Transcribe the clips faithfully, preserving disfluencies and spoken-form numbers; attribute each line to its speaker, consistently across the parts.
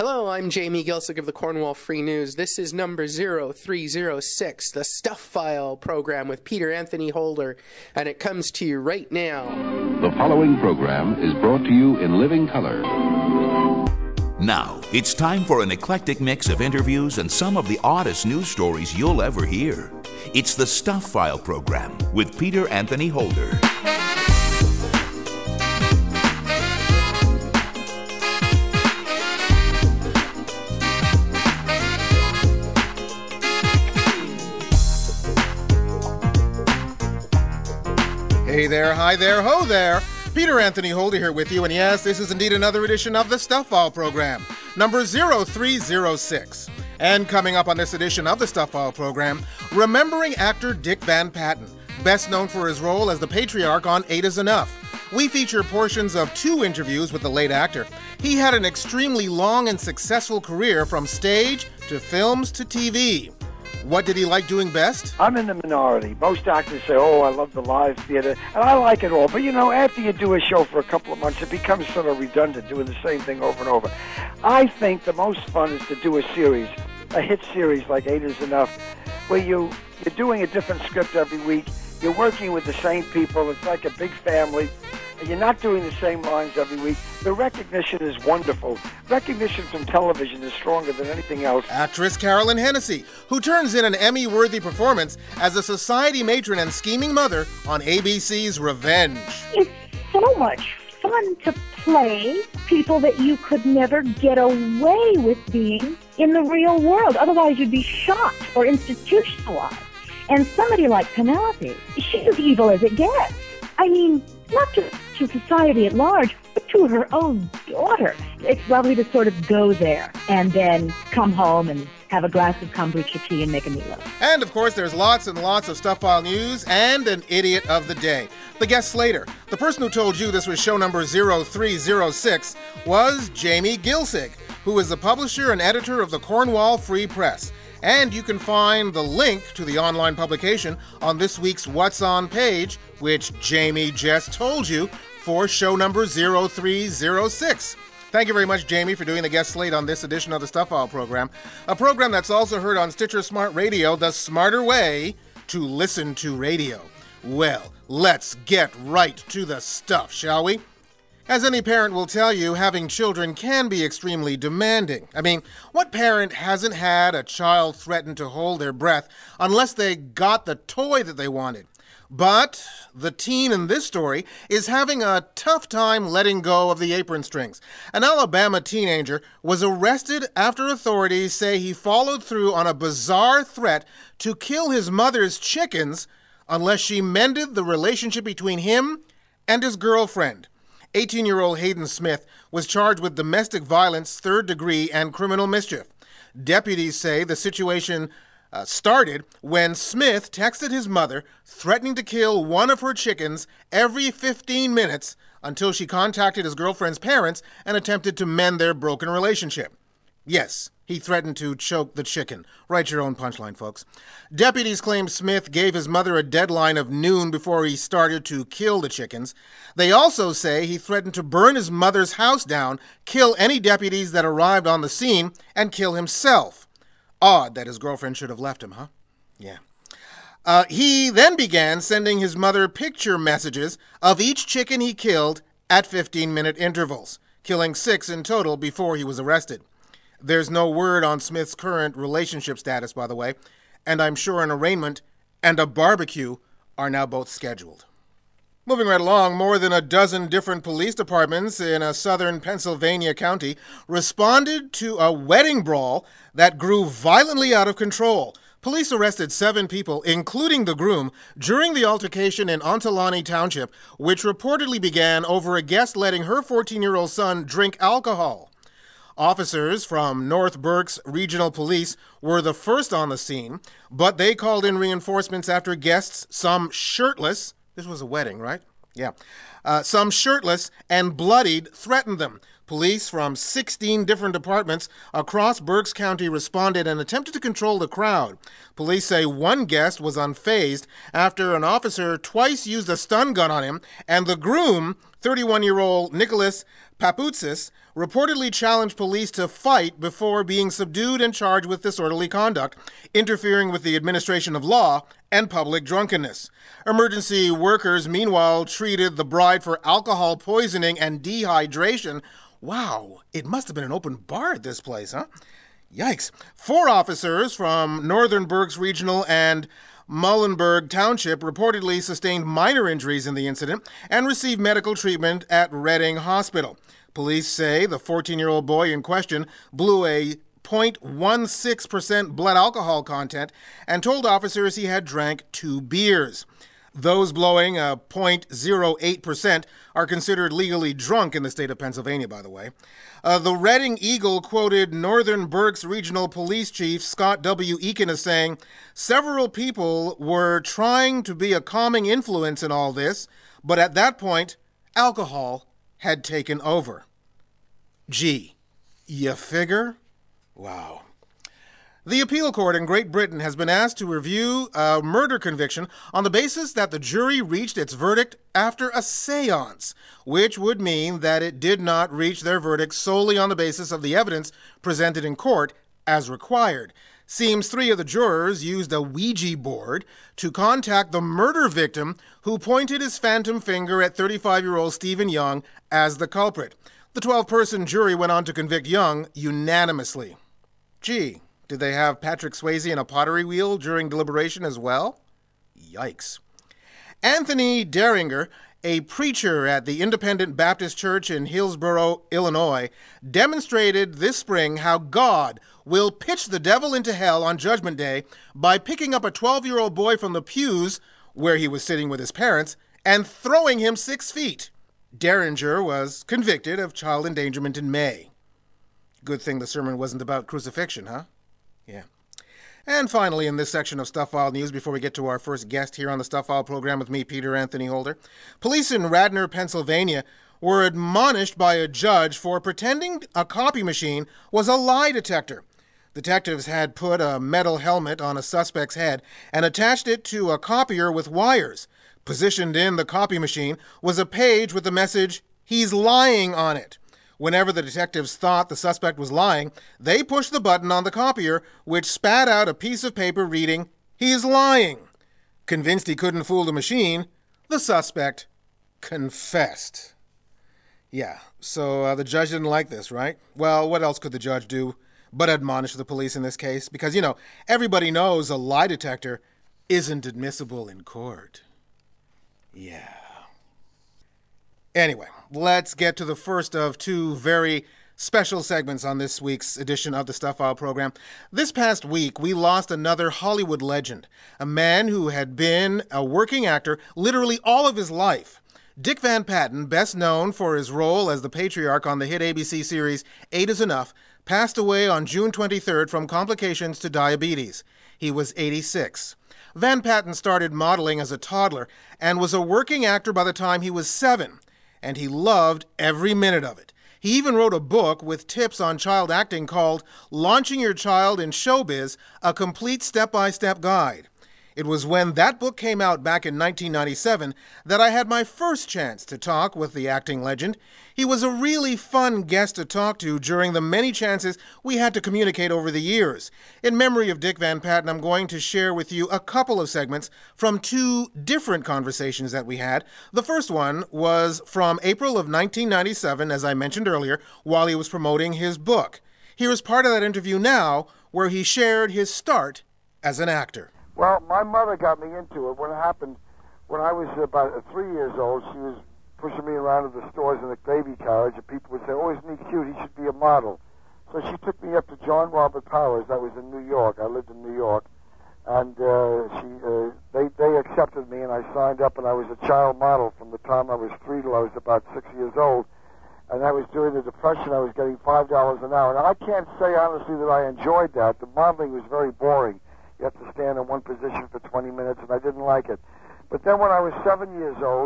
Speaker 1: Hello, I'm Jamie Gilsick of the Cornwall Free News. This is number zero three zero six, the Stuff File program with Peter Anthony Holder, and it comes to you right now.
Speaker 2: The following program is brought to you in living color.
Speaker 3: Now, it's time for an eclectic mix of interviews and some of the oddest news stories you'll ever hear. It's the Stuff File program with Peter Anthony Holder.
Speaker 4: Hey there, hi there, ho there. Peter Anthony Holder here with you, and yes, this is indeed another edition of the Stuff File program, number zero three zero six. And coming up on this edition of the Stuff File program, remembering actor Dick Van Patten, best known for his role as the patriarch on Eight Is Enough. We feature portions of two interviews with the late actor. He had an extremely long and successful career from stage to films to T V. What did he like doing best?
Speaker 5: I'm in the minority. Most actors say, oh, I love the live theater, and I like it all. But, you know, after you do a show for a couple of months, it becomes sort of redundant, doing the same thing over and over. I think the most fun is to do a series, a hit series like Eight Is Enough, where you, you're doing a different script every week. You're working with the same people. It's like a big family. And you're not doing the same lines every week. The recognition is wonderful. Recognition from television is stronger than anything else.
Speaker 4: Actress Carolyn Hennessy, who turns in an Emmy-worthy performance as a society matron and scheming mother on A B C's Revenge.
Speaker 6: It's so much fun to play people that you could never get away with being in the real world. Otherwise, you'd be shot or institutionalized. And somebody like Penelope, she's as evil as it gets. I mean, not just to society at large, but to her own daughter. It's lovely to sort of go there and then come home and have a glass of kombucha tea and make a meatloaf.
Speaker 4: And, of course, there's lots and lots of Stuff File news and an idiot of the day. The guest slater, the person who told you this was show number zero three zero six, was Jamie Gilsick, who is the publisher and editor of the Cornwall Free Press. And you can find the link to the online publication on this week's What's On page, which Jamie just told you, for show number zero three zero six. Thank you very much, Jamie, for doing the guest slate on this edition of the Stuff File program, a program that's also heard on Stitcher Smart Radio, the smarter way to listen to radio. Well, let's get right to the stuff, shall we? As any parent will tell you, having children can be extremely demanding. I mean, what parent hasn't had a child threaten to hold their breath unless they got the toy that they wanted? But the teen in this story is having a tough time letting go of the apron strings. An Alabama teenager was arrested after authorities say he followed through on a bizarre threat to kill his mother's chickens unless she mended the relationship between him and his girlfriend. eighteen-year-old Hayden Smith was charged with domestic violence, third degree, and criminal mischief. Deputies say the situation uh, started when Smith texted his mother, threatening to kill one of her chickens every fifteen minutes until she contacted his girlfriend's parents and attempted to mend their broken relationship. Yes, he threatened to choke the chicken. Write your own punchline, folks. Deputies claim Smith gave his mother a deadline of noon before he started to kill the chickens. They also say he threatened to burn his mother's house down, kill any deputies that arrived on the scene, and kill himself. Odd that his girlfriend should have left him, huh? Yeah. Uh, he then began sending his mother picture messages of each chicken he killed at fifteen-minute intervals, killing six in total before he was arrested. There's no word on Smith's current relationship status, by the way, and I'm sure an arraignment and a barbecue are now both scheduled. Moving right along, more than a dozen different police departments in a southern Pennsylvania county responded to a wedding brawl that grew violently out of control. Police arrested seven people, including the groom, during the altercation in Ontelaunee Township, which reportedly began over a guest letting her fourteen-year-old son drink alcohol. Officers from North Berks Regional Police were the first on the scene, but they called in reinforcements after guests, some shirtless, this was a wedding, right? Yeah. Uh, some shirtless and bloodied, threatened them. Police from sixteen different departments across Berks County responded and attempted to control the crowd. Police say one guest was unfazed after an officer twice used a stun gun on him, and the groom, thirty-one-year-old Nicholas Papoutsis, reportedly challenged police to fight before being subdued and charged with disorderly conduct, interfering with the administration of law, and public drunkenness. Emergency workers, meanwhile, treated the bride for alcohol poisoning and dehydration. Wow, it must have been an open bar at this place, huh? Yikes. Four officers from Northern Berks Regional and Muhlenberg Township reportedly sustained minor injuries in the incident and received medical treatment at Reading Hospital. Police say the fourteen-year-old boy in question blew a zero point one six percent blood alcohol content and told officers he had drank two beers. Those blowing a zero point zero eight percent are considered legally drunk in the state of Pennsylvania, by the way. Uh, the Reading Eagle quoted Northern Berks Regional Police Chief Scott W. Eakin as saying, "Several people were trying to be a calming influence in all this, but at that point, alcohol had taken over." Gee, you figure? Wow. The appeal court in Great Britain has been asked to review a murder conviction on the basis that the jury reached its verdict after a séance, which would mean that it did not reach their verdict solely on the basis of the evidence presented in court as required. Seems three of the jurors used a Ouija board to contact the murder victim who pointed his phantom finger at thirty-five-year-old Stephen Young as the culprit. The twelve-person jury went on to convict Young unanimously. Gee, did they have Patrick Swayze in a pottery wheel during deliberation as well? Yikes. Anthony Deringer, a preacher at the Independent Baptist Church in Hillsboro, Illinois, demonstrated this spring how God will pitch the devil into hell on Judgment Day by picking up a twelve-year-old boy from the pews where he was sitting with his parents and throwing him six feet. Deringer was convicted of child endangerment in May. Good thing the sermon wasn't about crucifixion, huh? Yeah. And finally, in this section of Stuff File News, before we get to our first guest here on the Stuff File program with me, Peter Anthony Holder, police in Radnor, Pennsylvania, were admonished by a judge for pretending a copy machine was a lie detector. Detectives had put a metal helmet on a suspect's head and attached it to a copier with wires. Positioned in the copy machine was a page with the message, "He's lying," on it. Whenever the detectives thought the suspect was lying, they pushed the button on the copier, which spat out a piece of paper reading, "He's lying." Convinced he couldn't fool the machine, the suspect confessed. Yeah, so uh, the judge didn't like this, right? Well, what else could the judge do but admonish the police in this case? Because, you know, everybody knows a lie detector isn't admissible in court. Yeah. Anyway, let's get to the first of two very special segments on this week's edition of the Stuff File program. This past week, we lost another Hollywood legend, a man who had been a working actor literally all of his life. Dick Van Patten, best known for his role as the patriarch on the hit A B C series Eight is Enough, passed away on June twenty-third from complications to diabetes. He was eighty-six. Van Patten started modeling as a toddler and was a working actor by the time he was seven. And he loved every minute of it. He even wrote a book with tips on child acting called Launching Your Child in Showbiz, a complete step-by-step guide. It was when that book came out back in nineteen ninety-seven that I had my first chance to talk with the acting legend. He was a really fun guest to talk to during the many chances we had to communicate over the years. In memory of Dick Van Patten, I'm going to share with you a couple of segments from two different conversations that we had. The first one was from April of nineteen ninety-seven, as I mentioned earlier, while he was promoting his book. Here's part of that interview now, where he shared his start as an actor.
Speaker 5: Well, my mother got me into it. When it happened, when I was about three years old, she was pushing me around to the stores in a baby carriage, and people would say, "Oh, isn't he cute? He should be a model." So she took me up to John Robert Powers. That was in New York. I lived in New York. And uh, she, uh, they, they accepted me, and I signed up, and I was a child model from the time I was three till I was about six years old. And that was during the Depression. I was getting five dollars an hour. And I can't say honestly that I enjoyed that. The modeling was very boring. You have to stand in one position for twenty minutes, and I didn't like it. But then when I was seven years old,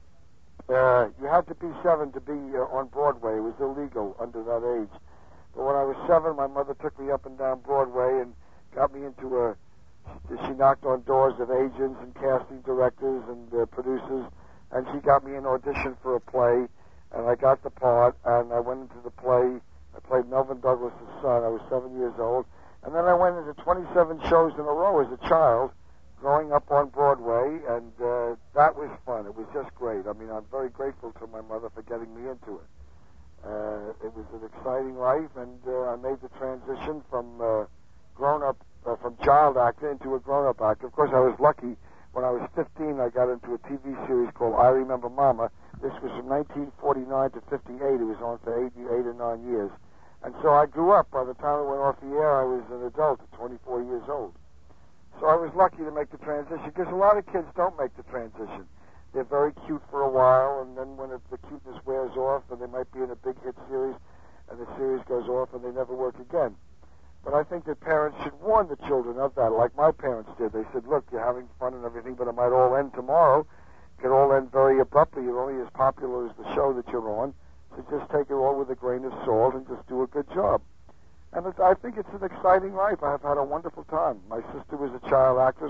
Speaker 5: uh, you had to be seven to be uh, on Broadway. It was illegal under that age. But when I was seven, my mother took me up and down Broadway and got me into a... She knocked on doors of agents and casting directors and uh, producers, and she got me an audition for a play.
Speaker 7: and I got the part, and I went into the play. I played Melvin Douglas' son. I was seven years old. And then I went into twenty-seven shows in a row as a child, growing up on Broadway, and uh, that was fun. It was just great. I mean, I'm very grateful to my mother for getting me into it. Uh, it was an exciting life, and uh, I made the transition from uh, grown-up, uh, from child actor into a grown-up actor. Of course, I was lucky. When I was fifteen, I got into a T V series called I Remember Mama. This was from nineteen forty-nine to fifty-eight. It was on for eight, eight or nine years. And so I grew up. By the time it went off the air, I was an adult at twenty-four years old. So I was lucky to make the transition, because a lot of kids don't make the transition. They're very cute for a while, and then when it, the cuteness wears off, and they might be in a big hit series, and the series goes off, and they never work again. But I think that parents should warn the children of that, like my parents did. They said, look, you're having fun and everything, but it might all end tomorrow. It could all end very abruptly. You're only as popular as the show that you're on. So just take it all with a grain of salt and just do a good job. And it, I think it's an exciting life. I have had a wonderful time. My sister was a child actress.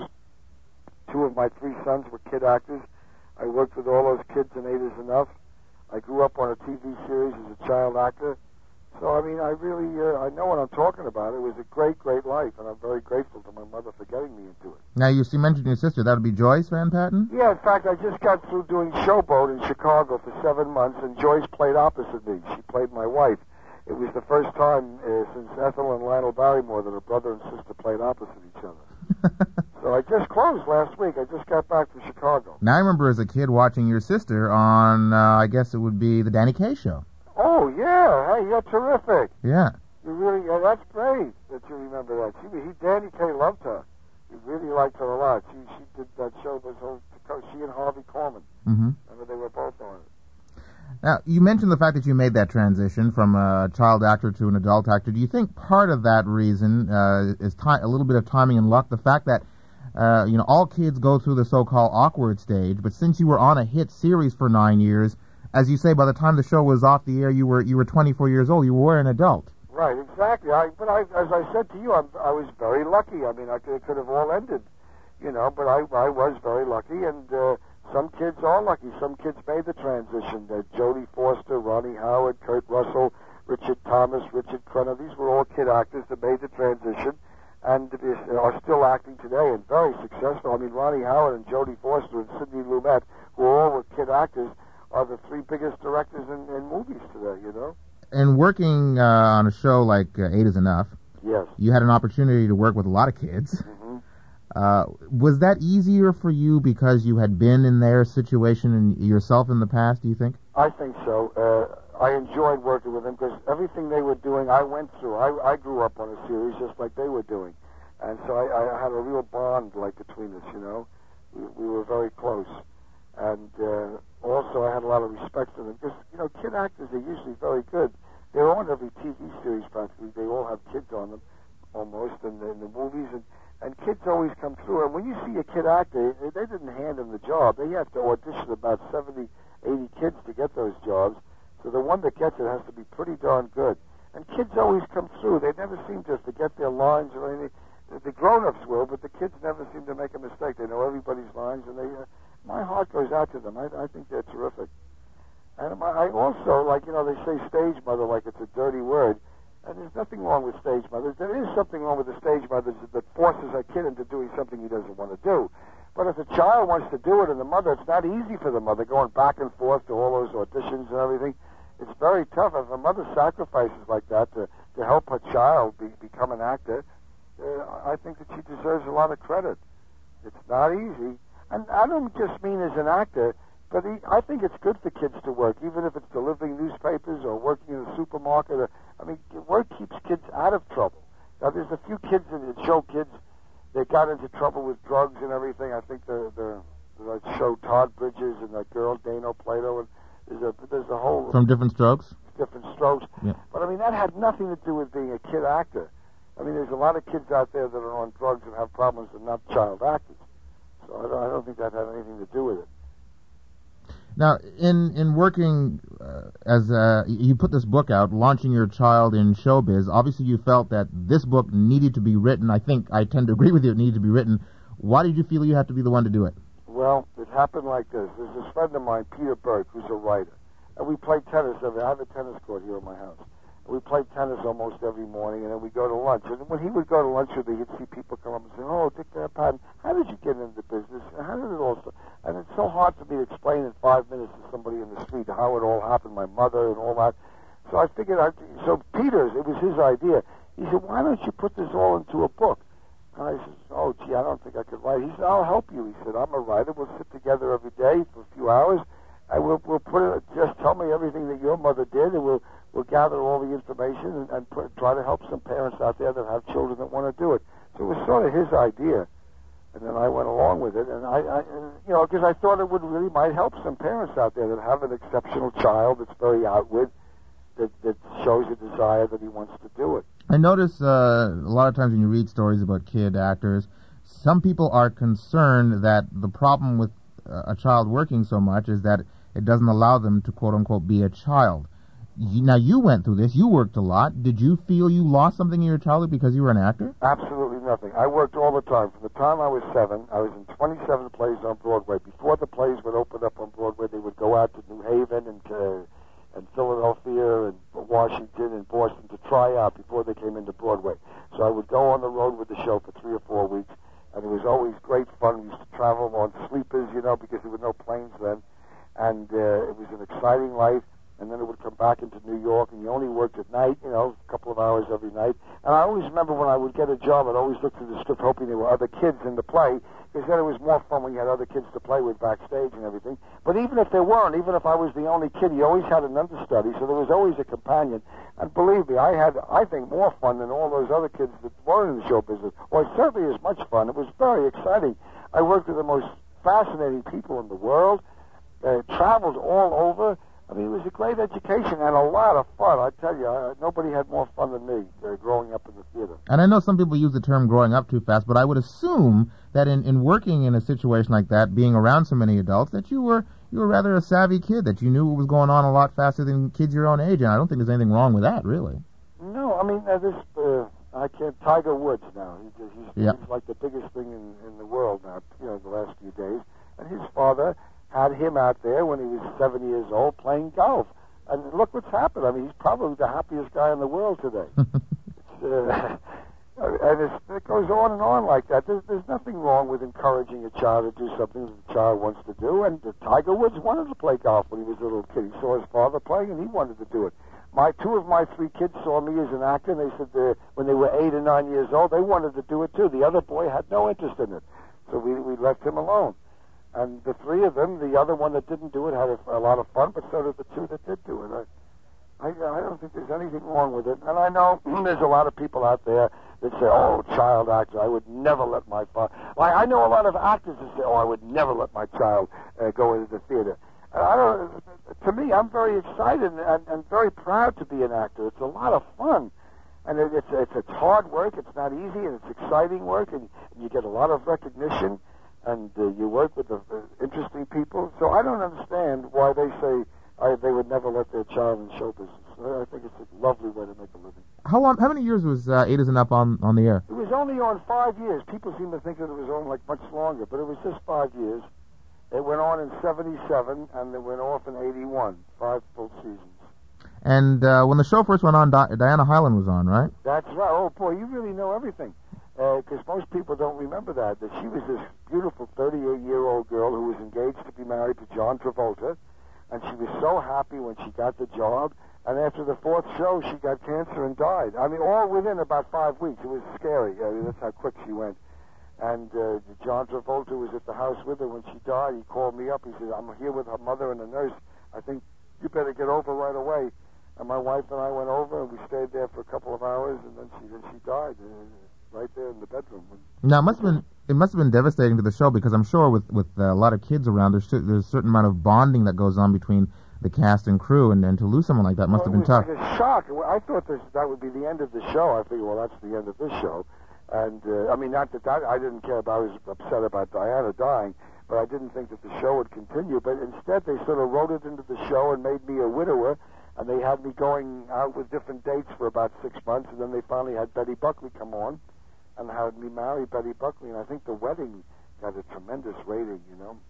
Speaker 7: Two of my three sons were kid actors. I worked with all those kids in Eight Is Enough. I grew up on a T V series as a child actor. So, I mean, I really, uh, I know what I'm talking about. It was a great, great life, and I'm very grateful to my mother for getting me into it.
Speaker 8: Now, you mentioned your sister. That would be Joyce Van Patten?
Speaker 7: Yeah, in fact, I just got through doing Showboat in Chicago for seven months, and Joyce played opposite me. She played my wife. It was the first time uh, since Ethel and Lionel Barrymore that a brother and sister played opposite each other. So I just closed last week. I just got back from Chicago.
Speaker 8: Now, I remember as a kid watching your sister on, uh, I guess it would be the Danny Kaye show.
Speaker 7: Oh, yeah. Hey, you're terrific.
Speaker 8: Yeah.
Speaker 7: You really, yeah, that's great that you remember that. She, he, Danny Kaye loved her. He really liked her a lot. She she did that show, was whole, she and Harvey Korman.
Speaker 8: Mm-hmm.
Speaker 7: Remember, they were both on it.
Speaker 8: Now, you mentioned the fact that you made that transition from a child actor to an adult actor. Do you think part of that reason uh, is ti- a little bit of timing and luck? The fact that, uh, you know, all kids go through the so-called awkward stage, but since you were on a hit series for nine years, as you say, by the time the show was off the air, you were you were twenty-four years old. You were an adult.
Speaker 7: Right, exactly. I, but I, as I said to you, I'm, I was very lucky. I mean, I could, it could have all ended, you know, but I, I was very lucky, and uh, some kids are lucky. Some kids made the transition. Uh, Jodie Foster, Ronnie Howard, Kurt Russell, Richard Thomas, Richard Crenna. These were all kid actors that made the transition and are still acting today and very successful. I mean, Ronnie Howard and Jodie Foster and Sidney Lumet, who all were kid actors, are the three biggest directors in, in movies today, you know?
Speaker 8: And working uh, on a show like uh, Eight Is Enough,
Speaker 7: yes,
Speaker 8: you had an opportunity to work with a lot of kids.
Speaker 7: Mm-hmm.
Speaker 8: Uh, was that easier for you because you had been in their situation and yourself in the past, do you think?
Speaker 7: I think so. Uh, I enjoyed working with them because everything they were doing, I went through. I, I grew up on a series just like they were doing. And so I, I had a real bond, like, between us, you know? We, we were very close. And uh, also I had a lot of respect for them because, you know, kid actors are usually very good. They're on every T V series practically. They all have kids on them, almost, in the, in the movies. And, and kids always come through. And when you see a kid actor, they didn't hand them the job. They have to audition about seventy, eighty kids to get those jobs. So the one that gets it has to be pretty darn good. And kids always come through. They never seem to forget their lines or anything. The grown-ups will, but the kids never seem to make a mistake. They know everybody's lines, and they... Uh, my heart goes out to them. I, I think they're terrific. And I also, like, you know, they say stage mother like it's a dirty word. And there's nothing wrong with stage mothers. There is something wrong with the stage mothers that forces a kid into doing something he doesn't want to do. But if a child wants to do it, and the mother, it's not easy for the mother going back and forth to all those auditions and everything. It's very tough. If a mother sacrifices like that to, to help her child be, become an actor, uh, I think that she deserves a lot of credit. It's not easy. And I don't just mean as an actor, but he, I think it's good for kids to work, even if it's delivering newspapers or working in a supermarket. Or, I mean, work keeps kids out of trouble. Now, there's a few kids that show kids that got into trouble with drugs and everything. I think the the, the show Todd Bridges and that girl Dano Plato, and there's a there's a whole
Speaker 8: from Different Strokes.
Speaker 7: Different Strokes.
Speaker 8: Yeah.
Speaker 7: But I mean, that had nothing to do with being a kid actor. I mean, there's a lot of kids out there that are on drugs and have problems and not child actors. So I don't, I don't think that had anything to do with it.
Speaker 8: Now, in in working uh, as uh, you put this book out, launching your child in showbiz, obviously you felt that this book needed to be written. I think I tend to agree with you; it needed to be written. Why did you feel you had to be the one to do it?
Speaker 7: Well, it happened like this. There's this friend of mine, Peter Burke, who's a writer, And we played tennis. Every, I have a tennis court here in my house. We played tennis almost every morning, and then we'd go to lunch. And when he would go to lunch with me, he'd see people come up and say, "Oh, Dick Van Patten, how did you get into the business? How did it all start?" And it's so hard for me to explain in five minutes to somebody in the street how it all happened, my mother and all that. So I figured, I'd, so Peter's, it was his idea. He said, "Why don't you put this all into a book?" And I said, "Oh, gee, I don't think I could write." He said, "I'll help you." He said, "I'm a writer. We'll sit together every day for a few hours, and we'll, we'll put it, just tell me everything that your mother did, and we'll We'll gather all the information and, and put, try to help some parents out there that have children that want to do it." So it was sort of his idea, and then I went along with it. And I, I and, you know, because I thought it would really might help some parents out there that have an exceptional child that's very outward, that that shows a desire that he wants to do it.
Speaker 8: I notice uh, a lot of times when you read stories about kid actors, some people are concerned that the problem with uh, a child working so much is that it doesn't allow them to quote unquote be a child. You, now, you went through this. You worked a lot. Did you feel you lost something in your childhood because you were an actor?
Speaker 7: Absolutely nothing. I worked all the time. From the time I was seven, I was in twenty-seven plays on Broadway. Before the plays would open up on Broadway, they would go out to New Haven and uh, and Philadelphia and Washington and Boston to try out before they came into Broadway. So I would go on the road with the show for three or four weeks, and it was always great fun. We used to travel on sleepers, you know, because there were no planes then, and uh, it was an exciting life. And then it would come back into New York, and you only worked at night, you know, a couple of hours every night. And I always remember when I would get a job, I'd always look through the script hoping there were other kids in the play, because then it was more fun when you had other kids to play with backstage and everything. But even if there weren't, even if I was the only kid, you always had an understudy, so there was always a companion. And believe me, I had, I think, more fun than all those other kids that weren't in the show business. Or certainly as much fun. It was very exciting. I worked with the most fascinating people in the world, uh, traveled all over. I mean, it was a great education and a lot of fun. I tell you, uh, nobody had more fun than me uh, growing up in the theater.
Speaker 8: And I know some people use the term growing up too fast, but I would assume that in, in working in a situation like that, being around so many adults, that you were you were rather a savvy kid, that you knew what was going on a lot faster than kids your own age, and I don't think there's anything wrong with that, really.
Speaker 7: No, I mean, uh, this, uh, I can't, Tiger Woods now. He, he's,
Speaker 8: yep.
Speaker 7: he's like the biggest thing in, in the world now, you know, the last few days. And his father had him out there when he was seven years old playing golf. And look what's happened. I mean, he's probably the happiest guy in the world today. it's, uh, and it's, it goes on and on like that. There's, there's nothing wrong with encouraging a child to do something that the child wants to do. And uh, Tiger Woods wanted to play golf when he was a little kid. He saw his father playing, and he wanted to do it. My two of my three kids saw me as an actor, and they said uh, when they were eight or nine years old, they wanted to do it too. The other boy had no interest in it, so we we left him alone. And the three of them, the other one that didn't do it had a, a lot of fun, but so did the two that did do it. I, I, I don't think there's anything wrong with it. And I know there's a lot of people out there that say, "Oh, child actor, I would never let my father." Like, I know a lot of actors that say, "Oh, I would never let my child uh, go into the theater." And I don't. To me, I'm very excited and, and very proud to be an actor. It's a lot of fun. And it, it's, it's it's hard work. It's not easy, and it's exciting work, and, and you get a lot of recognition. And uh, you work with the, uh, interesting people. So I don't understand why they say uh, they would never let their child in show business. I think it's a lovely way to make a living.
Speaker 8: How long? How many years was uh, Eight Isn't Up on, on the air?
Speaker 7: It was only on five years. People seem to think that it was on like much longer, but it was just five years. It went on in seventy-seven, and it went off in eighty-one. Five full seasons.
Speaker 8: And uh, when the show first went on, Di- Diana Hyland was on, right?
Speaker 7: That's right. Oh, boy, you really know everything. Because uh, most people don't remember that, that she was this beautiful thirty-eight-year-old girl who was engaged to be married to John Travolta, and she was so happy when she got the job, and after the fourth show, she got cancer and died. I mean, all within about five weeks. It was scary. I mean, that's how quick she went. And uh, John Travolta was at the house with her when she died. He called me up. He said, "I'm here with her mother and a nurse. I think you better get over right away." And my wife and I went over, and we stayed there for a couple of hours, and then she then she died. Uh, right there in the bedroom.
Speaker 8: Now, it must have been it must have been devastating to the show, because I'm sure with with uh, a lot of kids around, there's there's a certain amount of bonding that goes on between the cast and crew, and, and to lose someone like that must
Speaker 7: well,
Speaker 8: have been tough.
Speaker 7: It was like a shock. I thought this, that would be the end of the show. I figured, well, that's the end of this show. And uh, I mean, not that, that I didn't care about. I was upset about Diana dying, but I didn't think that the show would continue. But instead, they sort of wrote it into the show and made me a widower. And they had me going out with different dates for about six months, and then they finally had Betty Buckley come on and had me marry Betty Buckley, and I think the wedding got a tremendous rating, you know.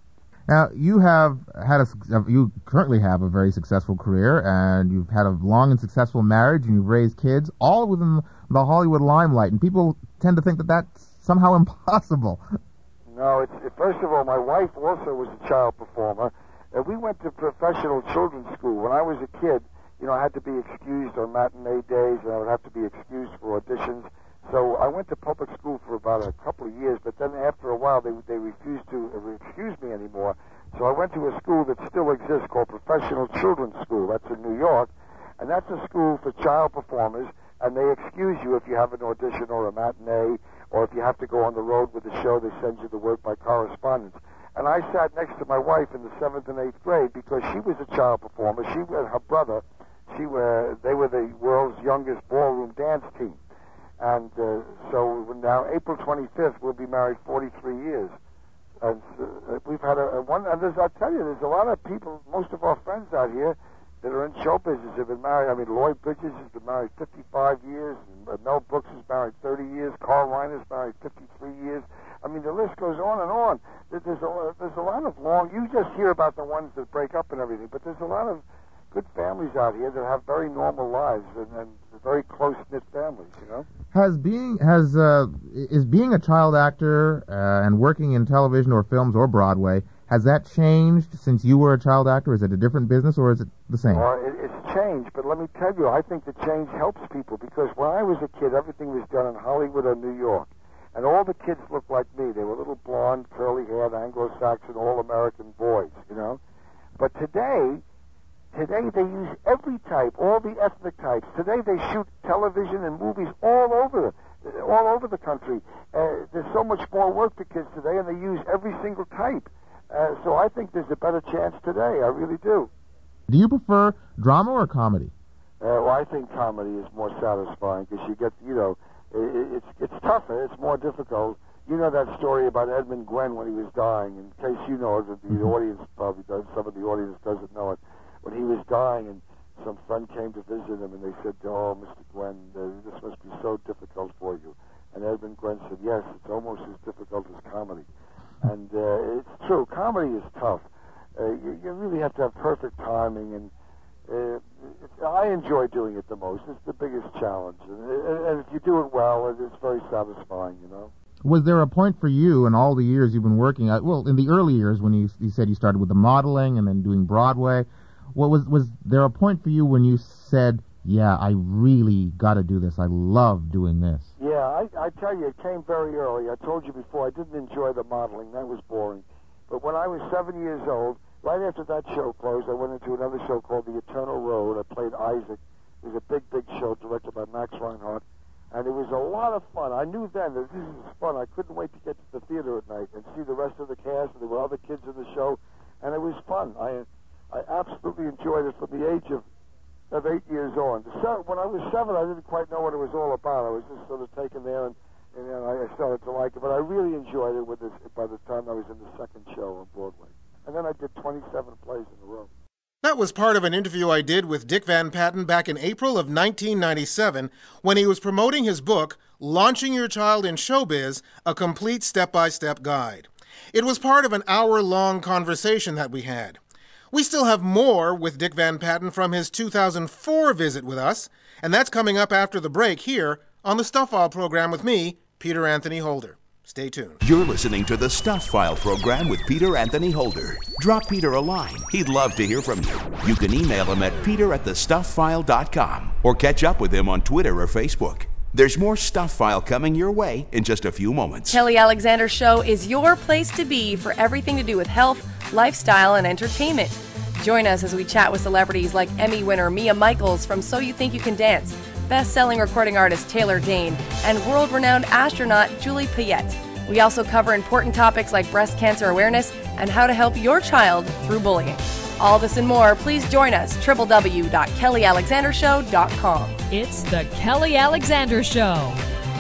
Speaker 8: Now, you have had a, you currently have a very successful career, and you've had a long and successful marriage, and you've raised kids, all within the Hollywood limelight, and people tend to think that that's somehow impossible.
Speaker 7: No, it's first of all, my wife also was a child performer. Uh, we went to professional children's school. When I was a kid, you know, I had to be excused on matinee days, and I would have to be excused for auditions. So I went to public school for about a couple of years, but then after a while they they refused to excuse me anymore. So I went to a school that still exists called Professional Children's School. That's in New York, and that's a school for child performers, and they excuse you if you have an audition or a matinee, or if you have to go on the road with the show, they send you the work by correspondence. And I sat next to my wife in the seventh and eighth grade because she was a child performer. She and her brother, she were they were the world's youngest ballroom dance team. And uh, so now, April twenty-fifth, we'll be married forty-three years. And uh, we've had a, a one. And there's, I'll tell you, there's a lot of people. Most of our friends out here that are in show business have been married. I mean, Lloyd Bridges has been married fifty-five years. And, uh, Mel Brooks is married thirty years. Carl Reiner's married fifty-three years. I mean, the list goes on and on. There's a, there's a lot of long. You just hear about the ones that break up and everything, but there's a lot of good families out here that have very normal lives and, and very close-knit families, you know.
Speaker 8: Has being has uh, is being a child actor uh, and working in television or films or Broadway, has that changed since you were a child actor? Is it a different business or is it the same?
Speaker 7: Well, it, it's changed, but let me tell you, I think the change helps people because when I was a kid, everything was done in Hollywood or New York, and all the kids looked like me. They were little blonde, curly-haired, Anglo-Saxon, all-American boys, you know. But today. Today they use every type, all the ethnic types. Today they shoot television and movies all over, all over the country. Uh, there's so much more work for kids today, and they use every single type. Uh, so I think there's a better chance today. I really do.
Speaker 8: Do you prefer drama or comedy?
Speaker 7: Uh, well, I think comedy is more satisfying because you get, you know, it, it's it's tougher, it's more difficult. You know that story about Edmund Gwenn when he was dying. In case you know it, the mm-hmm. audience probably does. Some of the audience doesn't know it. When he was dying, and some friend came to visit him, and they said, "Oh, Mister Gwenn, uh, this must be so difficult for you." And Edmund Gwenn said, "Yes, it's almost as difficult as comedy." And uh, it's true, comedy is tough. Uh, you, you really have to have perfect timing, and uh, it's, I enjoy doing it the most. It's the biggest challenge, and, and if you do it well, it's very satisfying, you know.
Speaker 8: Was there a point for you in all the years you've been working, uh, well, in the early years when you, you said you started with the modeling and then doing Broadway, what was was there a point for you when you said, yeah, I really got to do this, I love doing this?
Speaker 7: Yeah, I, I tell you, it came very early. I told you before, I didn't enjoy the modeling. That was boring. But when I was seven years old, right after that show closed, I went into another show called The Eternal Road. I played Isaac. It was a big, big show directed by Max Reinhardt. And it was a lot of fun. I knew then that this is fun. I couldn't wait to get to the theater at night and see the rest of the cast. And there were other kids in the show. And it was fun. I I absolutely enjoyed it from the age of, of eight years on. So, when I was seven, I didn't quite know what it was all about. I was just sort of taken there, and, and then I started to like it. But I really enjoyed it with this, by the time I was in the second show on Broadway. And then I did twenty-seven plays in a row.
Speaker 4: That was part of an interview I did with Dick Van Patten back in April of nineteen ninety-seven when he was promoting his book, Launching Your Child in Showbiz, A Complete Step-by-Step Guide. It was part of an hour-long conversation that we had. We still have more with Dick Van Patten from his two thousand four visit with us, and that's coming up after the break here on the Stuff File program with me, Peter Anthony Holder. Stay tuned.
Speaker 3: You're listening to the Stuff File program with Peter Anthony Holder. Drop Peter a line. He'd love to hear from you. You can email him at peter at the stuff file dot com or catch up with him on Twitter or Facebook. There's more Stuff File coming your way in just a few moments.
Speaker 9: Kelly Alexander Show is your place to be for everything to do with health, lifestyle, and entertainment. Join us as we chat with celebrities like Emmy winner Mia Michaels from So You Think You Can Dance, best-selling recording artist Taylor Dayne, and world-renowned astronaut Julie Payette. We also cover important topics like breast cancer awareness and how to help your child through bullying. All this and more, please join us, w w w dot kelly alexander show dot com.
Speaker 10: It's the Kelly Alexander Show.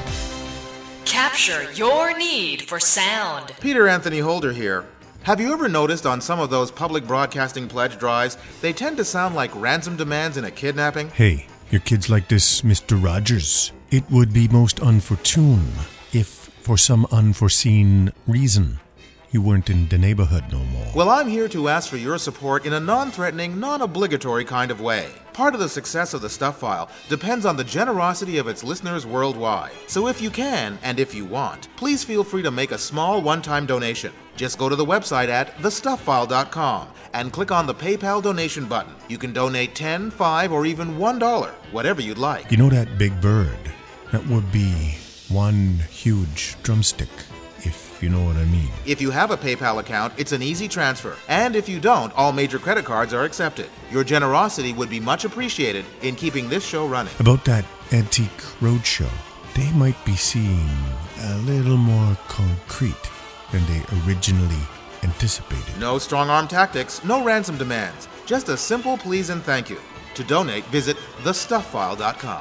Speaker 10: Capture your need for sound.
Speaker 4: Peter Anthony Holder here. Have you ever noticed on some of those public broadcasting pledge drives, they tend to sound like ransom demands in a kidnapping?
Speaker 11: Hey, your kid's like this, Mister Rogers. It would be most unfortunate if, for some unforeseen reason, you weren't in the neighborhood no more.
Speaker 4: Well, I'm here to ask for your support in a non-threatening, non-obligatory kind of way. Part of the success of the Stuff File depends on the generosity of its listeners worldwide. So if you can, and if you want, please feel free to make a small one-time donation. Just go to the website at the stuff file dot com and click on the PayPal donation button. You can donate ten dollars, five dollars, or even one dollar, whatever you'd like.
Speaker 11: You know that big bird? That would be one huge drumstick, if you know what I mean.
Speaker 4: If you have a PayPal account, it's an easy transfer. And if you don't, all major credit cards are accepted. Your generosity would be much appreciated in keeping this show running.
Speaker 11: About that Antique Roadshow, they might be seeing a little more concrete than they originally anticipated.
Speaker 4: No strong-arm tactics, no ransom demands. Just a simple please and thank you. To donate, visit the stuff file dot com.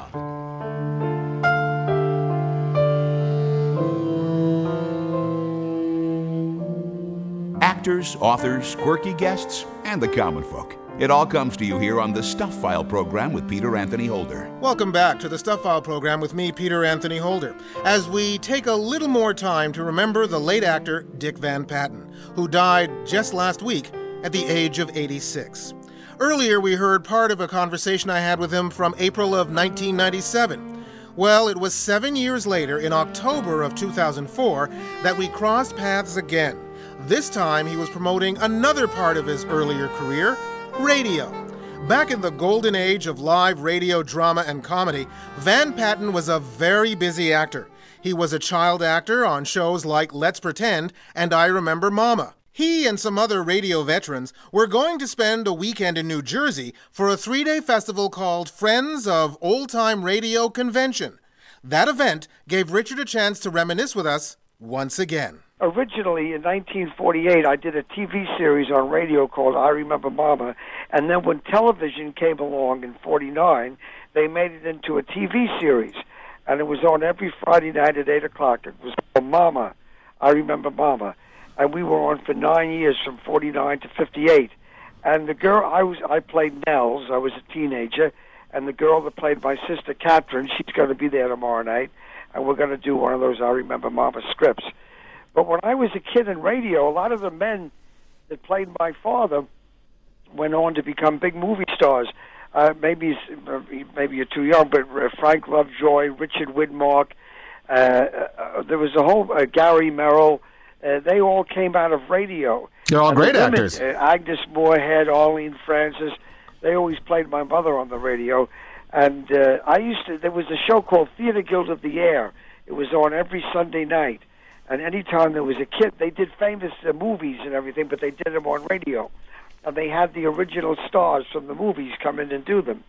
Speaker 3: Actors, authors, quirky guests, and the common folk. It all comes to you here on the Stuff File program with Peter Anthony Holder.
Speaker 4: Welcome back to the Stuff File program with me, Peter Anthony Holder, as we take a little more time to remember the late actor Dick Van Patten, who died just last week at the age of eighty-six. Earlier, we heard part of a conversation I had with him from April of nineteen ninety-seven. Well, it was seven years later, in October of two thousand four, that we crossed paths again. This time, he was promoting another part of his earlier career, radio. Back in the golden age of live radio drama and comedy, Van Patten was a very busy actor. He was a child actor on shows like Let's Pretend and I Remember Mama. He and some other radio veterans were going to spend a weekend in New Jersey for a three-day festival called Friends of Old Time Radio Convention. That event gave Richard a chance to reminisce with us once again.
Speaker 5: Originally, in nineteen forty-eight, I did a T V series on radio called I Remember Mama, and then when television came along in forty-nine, they made it into a T V series, and it was on every Friday night at eight o'clock. It was called Mama, I Remember Mama, and we were on for nine years from forty-nine to fifty-eight. And the girl, I was, I played Nels, I was a teenager, and the girl that played my sister, Catherine, she's going to be there tomorrow night, and we're going to do one of those I Remember Mama scripts. But when I was a kid in radio, a lot of the men that played my father went on to become big movie stars. Uh, maybe maybe you're too young, but Frank Lovejoy, Richard Widmark, uh, uh, there was a whole uh, Gary Merrill. Uh, they all came out of radio.
Speaker 4: They're all
Speaker 5: and
Speaker 4: great
Speaker 5: the women,
Speaker 4: actors.
Speaker 5: Uh, Agnes Moorehead, Arlene Francis. They always played my mother on the radio. And uh, I used to. There was a show called Theater Guild of the Air. It was on every Sunday night. And anytime there was a kid, they did famous uh, movies and everything, but they did them on radio. And they had the original stars from the movies come in and do them.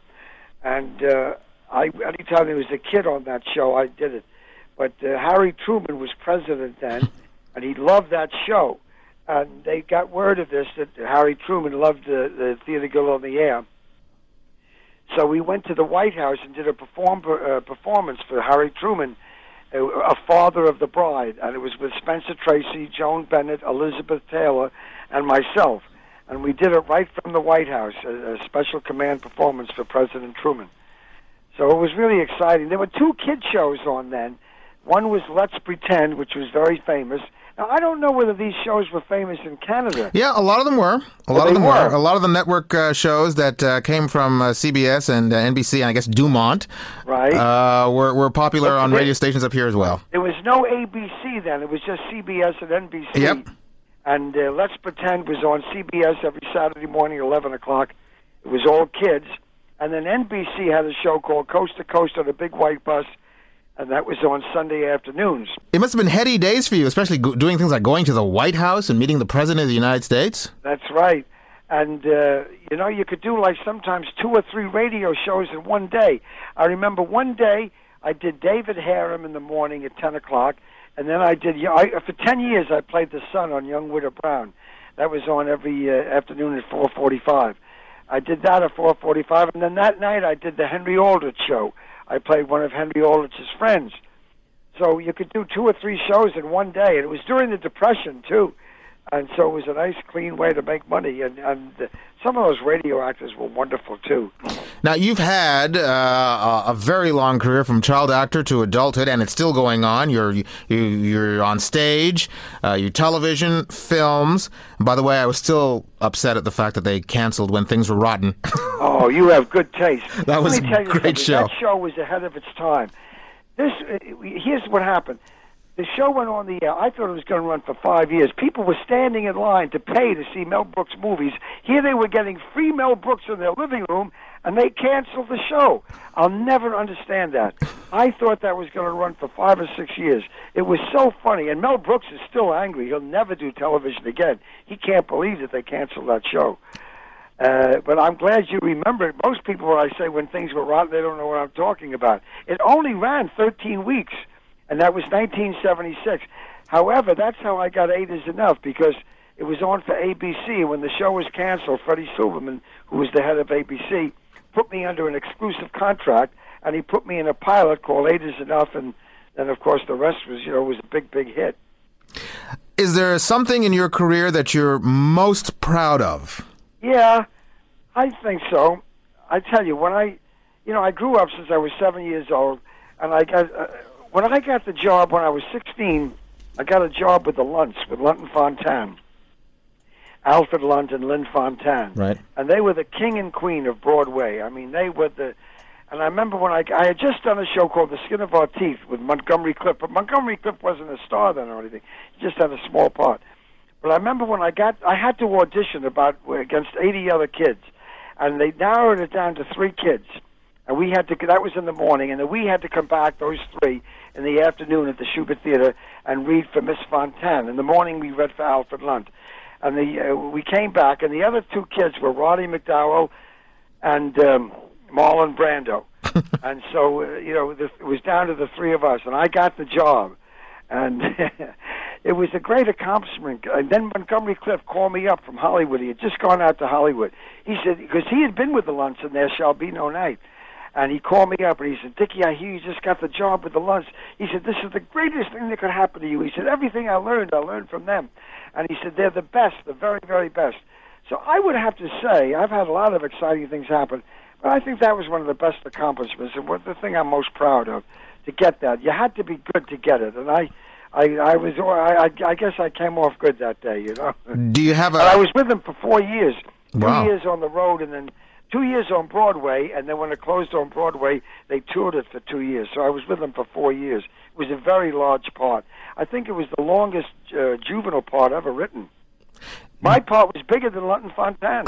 Speaker 5: And uh, I, anytime there was a kid on that show, I did it. But uh, Harry Truman was president then, and he loved that show. And they got word of this, that Harry Truman loved the, the Theater Guild on the Air. So we went to the White House and did a perform, uh, performance for Harry Truman, A Father of the Bride, and it was with Spencer Tracy, Joan Bennett, Elizabeth Taylor, and myself. And we did it right from the White House, a, a special command performance for President Truman. So it was really exciting. There were two kid shows on then. One was Let's Pretend, which was very famous. Now, I don't know whether these shows were famous in Canada.
Speaker 4: Yeah, a lot of them were. A lot
Speaker 5: Well,
Speaker 4: of them
Speaker 5: they
Speaker 4: were.
Speaker 5: were.
Speaker 4: A lot of the network uh, shows that uh, came from uh, C B S and uh, N B C, and I guess Dumont,
Speaker 5: Right.
Speaker 4: uh, were, were popular
Speaker 5: But
Speaker 4: on
Speaker 5: they-
Speaker 4: radio stations up here as well.
Speaker 5: There was no A B C then. It was just C B S and N B C.
Speaker 4: Yep.
Speaker 5: And uh, Let's Pretend was on C B S every Saturday morning, eleven o'clock. It was all kids. And then N B C had a show called Coast to Coast on a Big White Bus, and that was on Sunday afternoons.
Speaker 4: It must have been heady days for you, especially go- doing things like going to the White House and meeting the President of the United States.
Speaker 5: That's right. And, uh, you know, you could do like sometimes two or three radio shows in one day. I remember one day I did David Harum in the morning at ten o'clock, and then I did, I, for ten years I played the Sun on Young Widow Brown. That was on every uh, afternoon at four forty-five. I did that at four forty-five, and then that night I did the Henry Aldrich show. I played one of Henry Aldrich's friends. So you could do two or three shows in one day, and it was during the Depression, too. And so it was a nice, clean way to make money. And, and uh, some of those radio actors were wonderful, too.
Speaker 8: Now, you've had uh, a very long career from child actor to adulthood, and it's still going on. You're you, you're on stage, uh, you television, films. And by the way, I was still upset at the fact that they canceled When Things Were Rotten.
Speaker 5: Oh, you have good taste.
Speaker 8: That was
Speaker 5: Let me tell
Speaker 8: a
Speaker 5: you
Speaker 8: great
Speaker 5: something.
Speaker 8: show.
Speaker 5: That show was ahead of its time. This uh, here's what happened. The show went on the air. I thought it was going to run for five years. People were standing in line to pay to see Mel Brooks movies. Here they were getting free Mel Brooks in their living room, and they canceled the show. I'll never understand that. I thought that was going to run for five or six years. It was so funny, and Mel Brooks is still angry. He'll never do television again. He can't believe that they canceled that show. Uh, but I'm glad you remember it. Most people, when I say When Things Were Rotten, they don't know what I'm talking about. It only ran thirteen weeks. And that was nineteen seventy-six. However, that's how I got Eight Is Enough, because it was on for A B C. When the show was canceled, Freddie Silverman, who was the head of A B C, put me under an exclusive contract, and he put me in a pilot called Eight Is Enough, and then, of course, the rest was, you know, was a big, big hit.
Speaker 8: Is there something in your career that you're most proud of?
Speaker 5: Yeah, I think so. I tell you, when I, you know, I grew up since I was seven years old, and I got... Uh, When I got the job when I was sixteen, I got a job with the Lunts, with Lunt and Fontanne. Alfred Lunt and Lynn Fontanne.
Speaker 8: Right.
Speaker 5: And they were the king and queen of Broadway. I mean, they were the... And I remember when I, I had just done a show called The Skin of Our Teeth with Montgomery Clift, but Montgomery Clift wasn't a star then or anything. He just had a small part. But I remember when I got... I had to audition about against eighty other kids, and they narrowed it down to three kids. And we had to, that was in the morning, and then we had to come back, those three, in the afternoon at the Shubert Theater and read for Miss Fontanne. In the morning, we read for Alfred Lunt. And the, uh, we came back, and the other two kids were Roddy McDowell and um, Marlon Brando. And so, uh, you know, the, it was down to the three of us, and I got the job. And it was a great accomplishment. And then Montgomery Clift called me up from Hollywood. He had just gone out to Hollywood. He said, because he had been with the Lunts in There Shall Be No Night. And he called me up, and he said, Dickie, I hear you just got the job with the Lunts. He said, this is the greatest thing that could happen to you. He said, everything I learned, I learned from them. And he said, they're the best, the very, very best. So I would have to say, I've had a lot of exciting things happen, but I think that was one of the best accomplishments, and what the thing I'm most proud of, to get that. You had to be good to get it, and I... I, I was. I, I guess I came off good that day, you know.
Speaker 8: Do you have a?
Speaker 5: And I was with them for four years. Two
Speaker 8: Wow.
Speaker 5: years on the road, and then two years on Broadway. And then when it closed on Broadway, they toured it for two years. So I was with them for four years. It was a very large part. I think it was the longest uh, juvenile part ever written. My part was bigger than Lunt and Fontanne.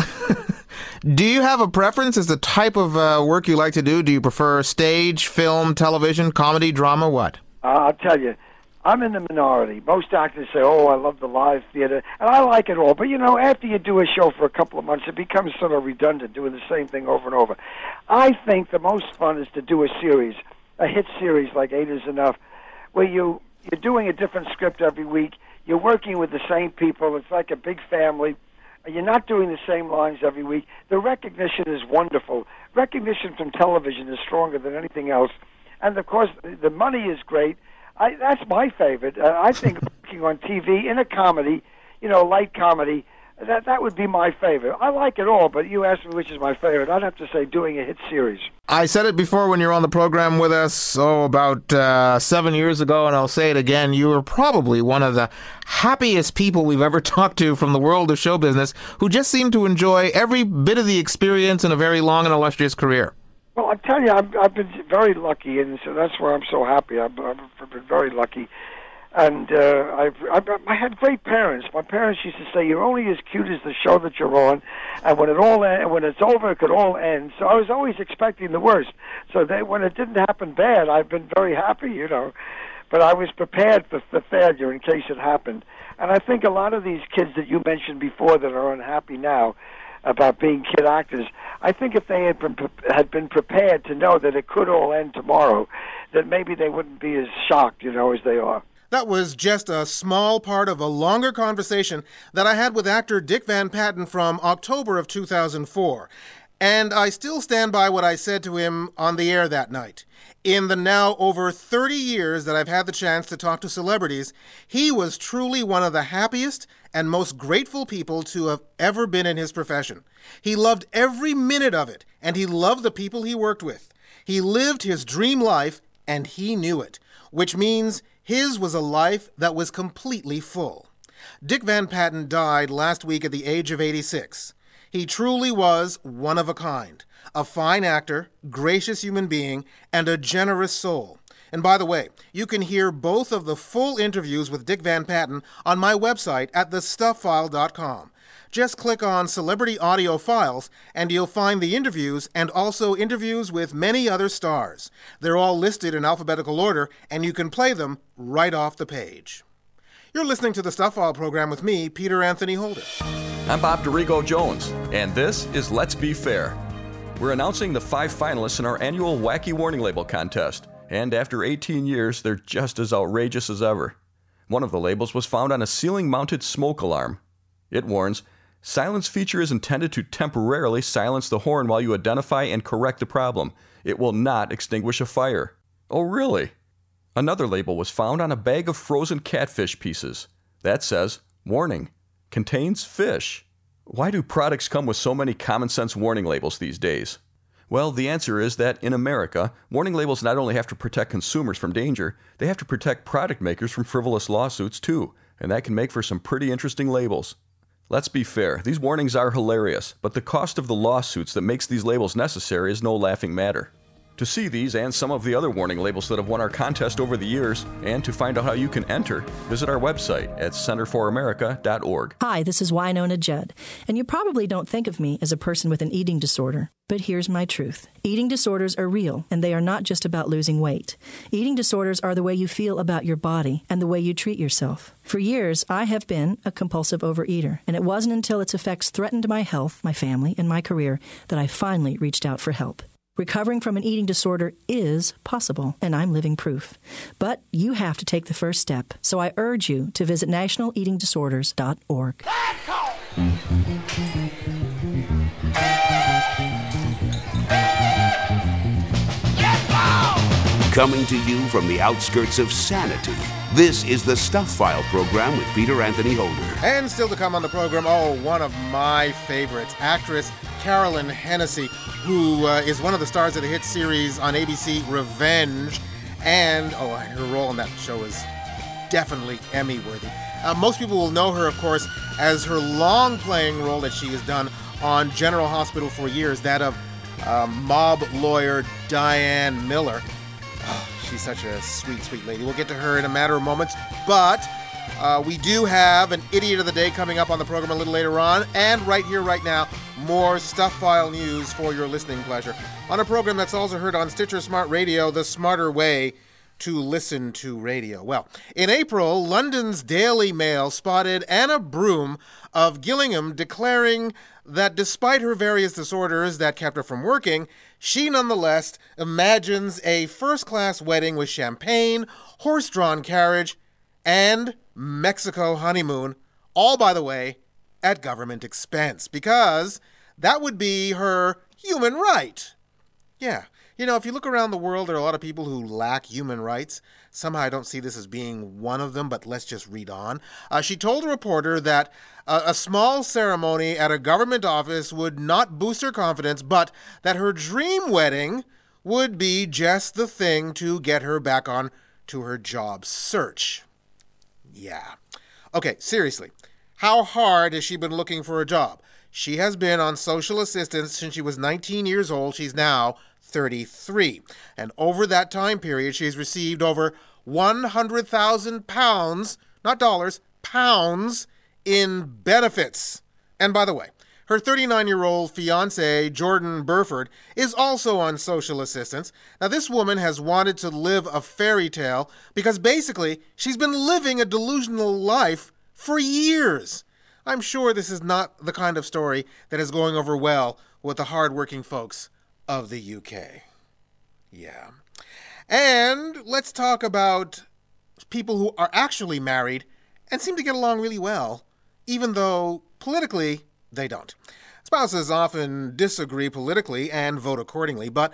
Speaker 8: Do you have a preference as the type of uh, work you like to do? Do you prefer stage, film, television, comedy, drama, what?
Speaker 5: Uh, I'll tell you. I'm in the minority. Most actors say, oh, I love the live theater, and I like it all. But, you know, after you do a show for a couple of months, it becomes sort of redundant, doing the same thing over and over. I think the most fun is to do a series, a hit series like Eight Is Enough, where you, you're doing a different script every week. You're working with the same people. It's like a big family. You're not doing the same lines every week. The recognition is wonderful. Recognition from television is stronger than anything else. And, of course, the money is great. I, that's my favorite. Uh, I think working on T V in a comedy, you know, light comedy, that that would be my favorite. I like it all, but you asked me which is my favorite. I'd have to say doing a hit series.
Speaker 8: I said it before when you were on the program with us, oh, about uh, seven years ago, and I'll say it again. You were probably one of the happiest people we've ever talked to from the world of show business, who just seemed to enjoy every bit of the experience in a very long and illustrious career.
Speaker 5: Well, I tell you, I've, I've been very lucky, and so that's why I'm so happy. I've, I've been very lucky, and uh, I've, I've I had great parents. My parents used to say, "You're only as cute as the show that you're on, and when it all end, when it's over, it could all end." So I was always expecting the worst. So they, when it didn't happen bad, I've been very happy, you know. But I was prepared for the failure in case it happened. And I think a lot of these kids that you mentioned before that are unhappy now about being kid actors, I think if they had been had been prepared to know that it could all end tomorrow, that maybe they wouldn't be as shocked, you know, as they are.
Speaker 4: That was just a small part of a longer conversation that I had with actor Dick Van Patten from October of two thousand four. And I still stand by what I said to him on the air that night. In the now over thirty years that I've had the chance to talk to celebrities, he was truly one of the happiest and most grateful people to have ever been in his profession. He loved every minute of it, and he loved the people he worked with. He lived his dream life, and he knew it, which means his was a life that was completely full. Dick Van Patten died last week at the age of eighty-six. He truly was one of a kind, a fine actor, gracious human being, and a generous soul. And by the way, you can hear both of the full interviews with Dick Van Patten on my website at the stuff file dot com. Just click on Celebrity Audio Files, and you'll find the interviews and also interviews with many other stars. They're all listed in alphabetical order, and you can play them right off the page. You're listening to the Stuff File program with me, Peter Anthony Holder.
Speaker 12: I'm Bob Dorigo Jones, and this is Let's Be Fair. We're announcing the five finalists in our annual Wacky Warning Label contest, and after eighteen years, they're just as outrageous as ever. One of the labels was found on a ceiling-mounted smoke alarm. It warns, "Silence feature is intended to temporarily silence the horn while you identify and correct the problem. It will not extinguish a fire." Oh, really? Another label was found on a bag of frozen catfish pieces. That says, "Warning, contains fish." Why do products come with so many common-sense warning labels these days? Well, the answer is that in America, warning labels not only have to protect consumers from danger, they have to protect product makers from frivolous lawsuits too, and that can make for some pretty interesting labels. Let's be fair, these warnings are hilarious, but the cost of the lawsuits that makes these labels necessary is no laughing matter. To see these and some of the other warning labels that have won our contest over the years, and to find out how you can enter, visit our website at center for america dot org.
Speaker 13: Hi, this is Wynonna Judd, and you probably don't think of me as a person with an eating disorder. But here's my truth. Eating disorders are real, and they are not just about losing weight. Eating disorders are the way you feel about your body and the way you treat yourself. For years, I have been a compulsive overeater, and it wasn't until its effects threatened my health, my family, and my career that I finally reached out for help. Recovering from an eating disorder is possible, and I'm living proof. But you have to take the first step, so I urge you to visit national eating disorders dot org.
Speaker 3: Coming to you from the outskirts of sanity, this is the Stuff File program with Peter Anthony Holder.
Speaker 4: And still to come on the program, oh, one of my favorites, actress Carolyn Hennessy, who uh, is one of the stars of the hit series on A B C, Revenge. And, oh, her role in that show is definitely Emmy-worthy. Uh, most people will know her, of course, as her long-playing role that she has done on General Hospital for years, that of uh, mob lawyer Diane Miller. Oh, she's such a sweet, sweet lady. We'll get to her in a matter of moments, but uh, we do have an Idiot of the Day coming up on the program a little later on, and right here, right now, more Stuff File news for your listening pleasure on a program that's also heard on Stitcher Smart Radio, the smarter way to listen to radio. Well, in April, London's Daily Mail spotted Anna Broom of Gillingham declaring that despite her various disorders that kept her from working, she nonetheless imagines a first-class wedding with champagne, horse-drawn carriage, and Mexico honeymoon, all, by the way, at government expense, because that would be her human right. Yeah. You know, if you look around the world, there are a lot of people who lack human rights. Somehow I don't see this as being one of them, but let's just read on. Uh, she told a reporter that uh, a small ceremony at a government office would not boost her confidence, but that her dream wedding would be just the thing to get her back on to her job search. Yeah. Okay, seriously. How hard has she been looking for a job? She has been on social assistance since she was nineteen years old. She's now thirty-three. And over that time period, she's received over one hundred thousand pounds, not dollars, pounds in benefits. And by the way, her thirty-nine-year-old fiancé, Jordan Burford, is also on social assistance. Now, this woman has wanted to live a fairy tale because basically she's been living a delusional life for years. I'm sure this is not the kind of story that is going over well with the hardworking folks of the U K. Yeah. And let's talk about people who are actually married and seem to get along really well, even though politically they don't. Spouses often disagree politically and vote accordingly, but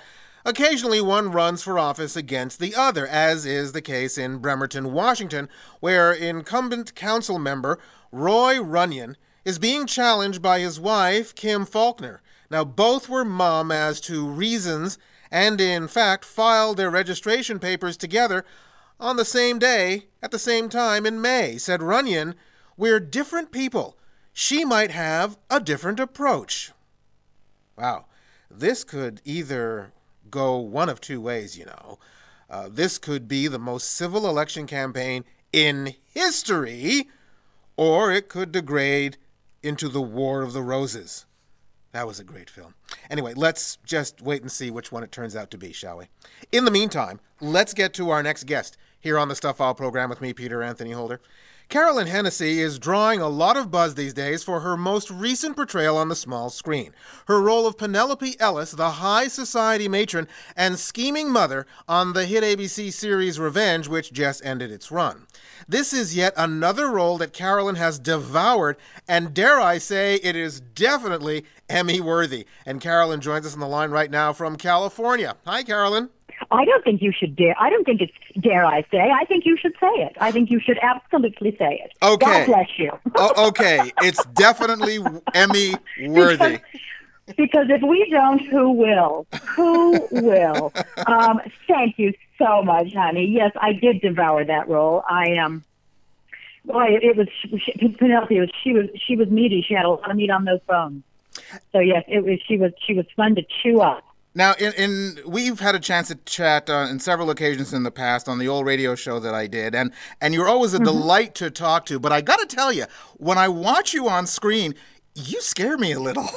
Speaker 4: Occasionally one runs for office against the other, as is the case in Bremerton, Washington, where incumbent council member Roy Runyon is being challenged by his wife, Kim Faulkner. Now, both were mum as to reasons and, in fact, filed their registration papers together on the same day at the same time in May. Said Runyon, "We're different people. She might have a different approach." Wow. This could either go one of two ways, you know. Uh, this could be the most civil election campaign in history, or it could degrade into the War of the Roses. That was a great film. Anyway, let's just wait and see which one it turns out to be, shall we? In the meantime, let's get to our next guest here on the Stuff File program with me, Peter Anthony Holder. Carolyn Hennessy is drawing a lot of buzz these days for her most recent portrayal on the small screen. Her role of Penelope Ellis, the high society matron and scheming mother on the hit A B C series Revenge, which just ended its run. This is yet another role that Carolyn has devoured, and dare I say, it is definitely Emmy-worthy. And Carolyn joins us on the line right now from California. Hi, Carolyn.
Speaker 6: I don't think you should dare. I don't think it's dare I say. I think you should say it. I think you should absolutely say it.
Speaker 4: Okay.
Speaker 6: God bless you.
Speaker 4: Oh, okay. It's definitely Emmy-worthy.
Speaker 6: Because, because if we don't, who will? Who will? Um, thank you so much, honey. Yes, I did devour that role. I am. Um, boy, it was she, Penelope. Was she was she was meaty. She had a lot of meat on those bones. So yes, it was. She was she was fun to chew up.
Speaker 14: Now, in, in we've had a chance to chat uh, in several occasions in the past on the old radio show that I did, and, and you're always a mm-hmm. delight to talk to. But I got to tell you, when I watch you on screen, you scare me a little.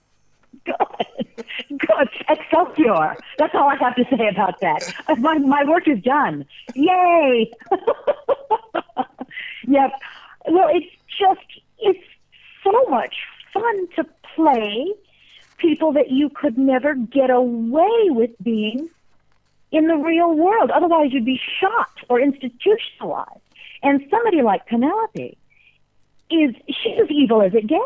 Speaker 6: Good. Good. Excelsior. That's all I have to say about that. My, my work is done. Yay! Yep. Well, it's just, it's so much fun to play people that you could never get away with being in the real world. Otherwise, you'd be shot or institutionalized. And somebody like Penelope is, she's as evil as it gets.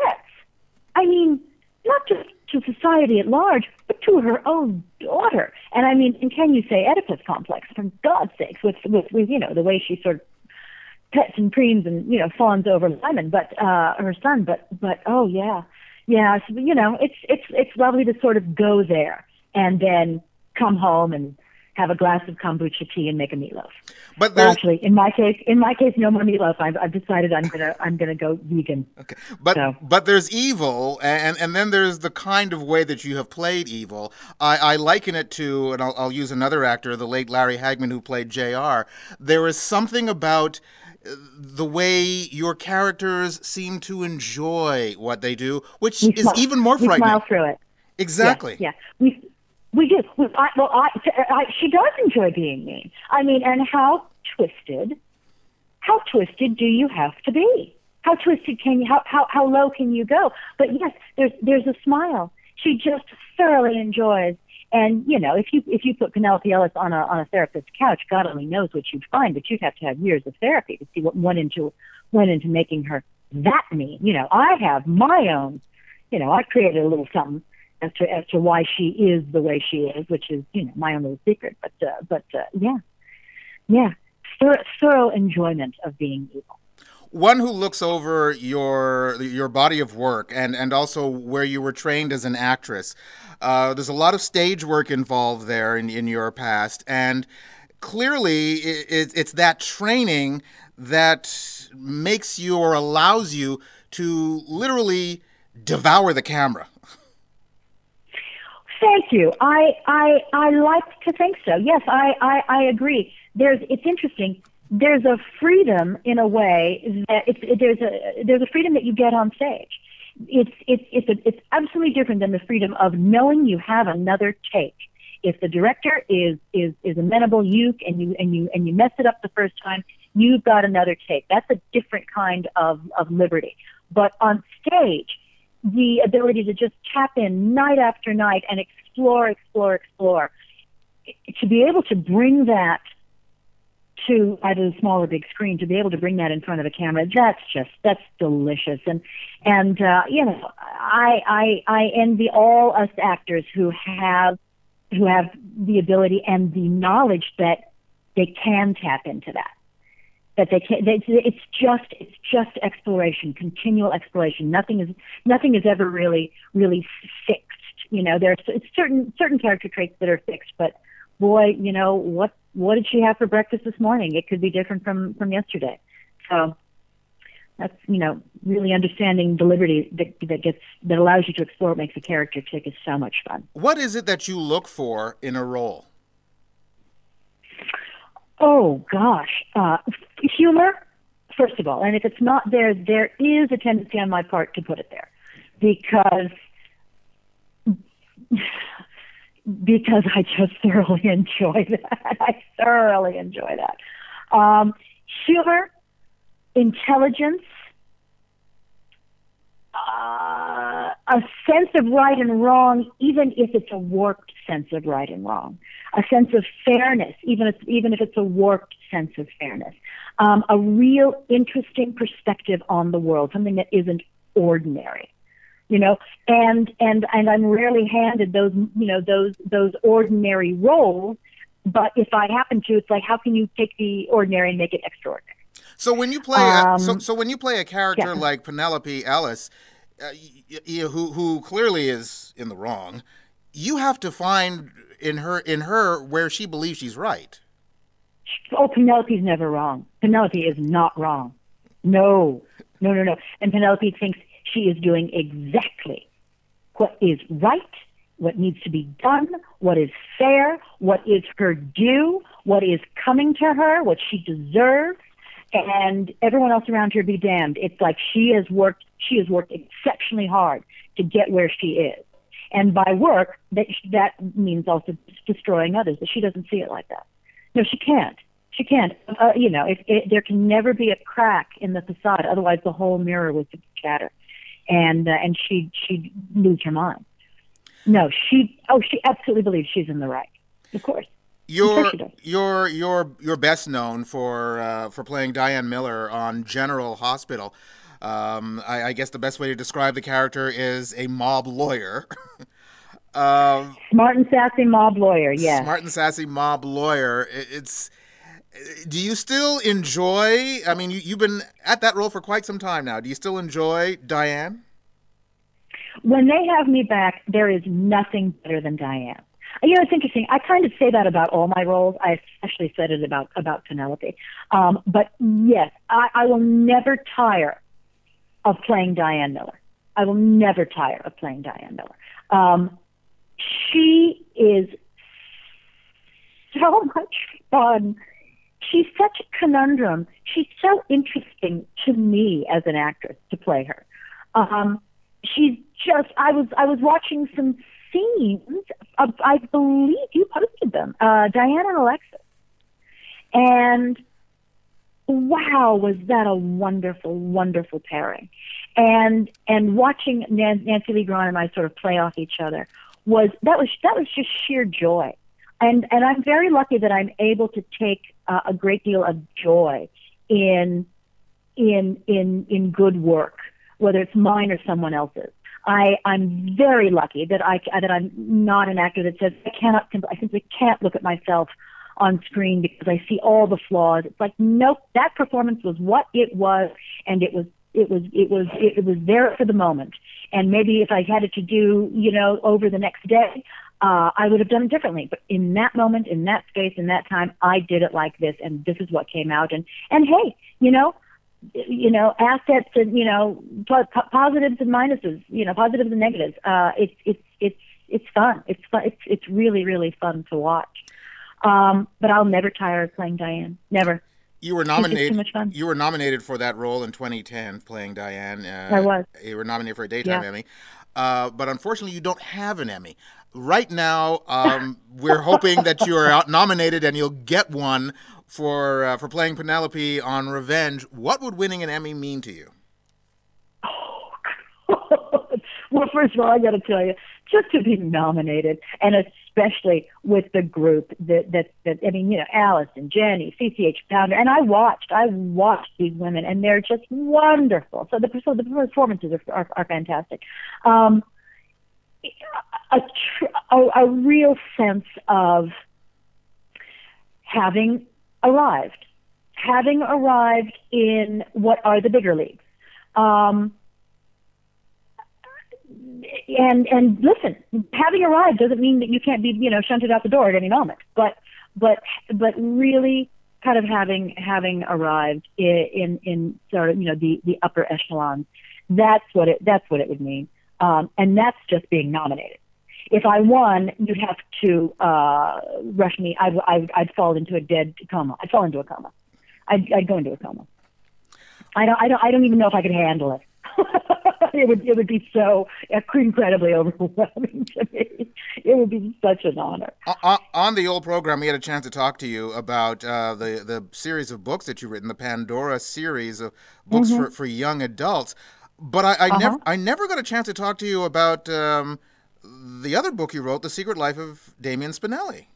Speaker 6: I mean, not just to society at large, but to her own daughter. And I mean, and can you say Oedipus complex, for God's sakes, with, with, with you know, the way she sort of pets and preens and, you know, fawns over Lemon, but, uh, her son, but, but, oh yeah. Yeah, so, you know, it's it's it's lovely to sort of go there and then come home and have a glass of kombucha tea and make a meatloaf.
Speaker 14: But
Speaker 6: well, actually, in my case, in my case, no more meatloaf. I've, I've decided I'm gonna I'm gonna go vegan.
Speaker 14: Okay, but
Speaker 6: so.
Speaker 14: but there's evil, and and then there's the kind of way that you have played evil. I, I liken it to, and I'll, I'll use another actor, the late Larry Hagman, who played J R. There is something about the way your characters seem to enjoy what they do, which
Speaker 6: we
Speaker 14: is
Speaker 6: smile.
Speaker 14: even more frightening.
Speaker 6: We smile through it.
Speaker 14: Exactly.
Speaker 6: Yeah, yeah. we we do. We, I, well, I, I, she does enjoy being mean. I mean, and how twisted, how twisted do you have to be? How twisted can you? How how how low can you go? But yes, there's there's a smile. She just thoroughly enjoys. And, you know, if you if you put Penelope Ellis on a on a therapist's couch, God only knows what you'd find, but you'd have to have years of therapy to see what went into went into making her that mean. You know, I have my own, you know, I created a little something as to as to why she is the way she is, which is, you know, my own little secret. But uh, but uh, yeah, yeah, thorough, thorough enjoyment of being evil.
Speaker 14: One who looks over your your body of work and, and also where you were trained as an actress. Uh, there's a lot of stage work involved there in, in your past, and clearly it, it's that training that makes you or allows you to literally devour the camera.
Speaker 6: Thank you. I I I like to think so. Yes, I, I, I agree. There's it's interesting. There's a freedom in a way that it's it, there's a there's a freedom that you get on stage. It's it's it's a, it's absolutely different than the freedom of knowing you have another take. If the director is is is amenable, you and you and you and you mess it up the first time, you've got another take. That's a different kind of of liberty. But on stage, the ability to just tap in night after night and explore, explore, explore, to be able to bring that to either the small or big screen, to be able to bring that in front of a camera, that's just, that's delicious. And, and, uh, you know, I, I, I envy all us actors who have who have the ability and the knowledge that they can tap into that. That they can. They, it's just it's just exploration, continual exploration. Nothing is nothing is ever really really fixed. You know, there's certain certain character traits that are fixed, but boy, you know what what did she have for breakfast this morning? It could be different from from yesterday. So that's, you know, really understanding the liberty that that gets that allows you to explore what makes a character tick is so much fun.
Speaker 14: What is it that you look for in a role?
Speaker 6: Oh gosh, uh, humor, first of all, and if it's not there, there is a tendency on my part to put it there, because because I just thoroughly enjoy that. I thoroughly enjoy that. Um, humor, intelligence, uh, a sense of right and wrong, even if it's a warped sense of right and wrong. A sense of fairness, even if, even if it's a warped sense of fairness. Um, a real interesting perspective on the world, something that isn't ordinary. You know, and and and I'm rarely handed those, you know, those those ordinary roles. But if I happen to, it's like, how can you take the ordinary and make it extraordinary?
Speaker 14: So when you play,
Speaker 6: um,
Speaker 14: a, so so when you play a character
Speaker 6: yeah.
Speaker 14: like Penelope Ellis, uh, y- y- who who clearly is in the wrong, you have to find in her in her where she believes she's right.
Speaker 6: Oh, Penelope's never wrong. Penelope is not wrong. No, no, no, no. And Penelope thinks she is doing exactly what is right, what needs to be done, what is fair, what is her due, what is coming to her, what she deserves, and everyone else around her be damned. It's like she has worked, she has worked exceptionally hard to get where she is. And by work, that that means also destroying others, but she doesn't see it like that. No, she can't. She can't. Uh, you know, if, it, there can never be a crack in the facade, otherwise the whole mirror would shatter. And uh, and she she'd lose her mind. No, she oh she absolutely believes she's in the right. Of course.
Speaker 14: You're you're you're you're best known for uh, for playing Diane Miller on General Hospital. Um, I, I guess the best way to describe the character is a mob lawyer. um,
Speaker 6: smart and sassy mob lawyer. Yeah.
Speaker 14: Smart and sassy mob lawyer. It, it's. Do you still enjoy, I mean, you, you've been at that role for quite some time now. Do you still enjoy Diane?
Speaker 6: When they have me back, there is nothing better than Diane. You know, it's interesting. I kind of say that about all my roles. I especially said it about, about Penelope. Um, but yes, I, I will never tire of playing Diane Miller. I will never tire of playing Diane Miller. Um, she is so much fun. She's such a conundrum. She's so interesting to me as an actress to play her. Um, she's just, I was I was watching some scenes, of, I believe you posted them, uh, Diane and Alexis. And wow, was that a wonderful, wonderful pairing. And and watching Nancy Lee Grahn and I sort of play off each other, was that was that was just sheer joy. And and I'm very lucky that I'm able to take uh, a great deal of joy in in in in good work, whether it's mine or someone else's. I I'm very lucky that I that I'm not an actor that says I cannot I simply can't look at myself on screen because I see all the flaws. It's like, nope, that performance was what it was, and it was it was it was it was there for the moment. And maybe if I had it to do, you know, over the next day, Uh, I would have done it differently. But in that moment, in that space, in that time, I did it like this, and this is what came out. And, and hey, you know, you know, assets and, you know, po- positives and minuses, you know, positives and negatives. Uh, it's, it's, it's, it's fun. It's fun. It's, it's really, really fun to watch. Um, but I'll never tire of playing Diane. Never.
Speaker 14: You were nominated.
Speaker 6: Too much fun.
Speaker 14: You were nominated for that role in twenty ten, playing Diane. Uh,
Speaker 6: I was.
Speaker 14: You were nominated for a daytime
Speaker 6: Yeah.
Speaker 14: Emmy, uh, but unfortunately, you don't have an Emmy right now. Um, we're hoping that you are out nominated and you'll get one for uh, for playing Penelope on Revenge. What would winning an Emmy mean to you?
Speaker 6: Well, first of all, I got to tell you, just to be nominated, and especially with the group that, that, that I mean, you know, Alice and Jenny, C C H Pounder, and I watched, I watched these women, and they're just wonderful. So the, so the performances are, are, are fantastic. Um, a, tr- a, a real sense of having arrived, having arrived in what are the bigger leagues. Um, and and listen, having arrived doesn't mean that you can't be, you know, shunted out the door at any moment. But but but really, kind of having having arrived in in, in sort of, you know, the, the upper echelons. That's what it that's what it would mean, um, and that's just being nominated. If I won, you'd have to uh, rush me. I'd, I'd I'd fall into a dead coma. I'd fall into a coma. I'd, I'd go into a coma. I don't I don't I don't even know if I could handle it. It would it would be so incredibly overwhelming to me. It would be such an honor.
Speaker 14: On, on the old program, we had a chance to talk to you about uh, the the series of books that you've written, the Pandora series of books mm-hmm. for, for young adults. But I, I uh-huh. never I never got a chance to talk to you about um, the other book you wrote, The Secret Life of Damien Spinelli.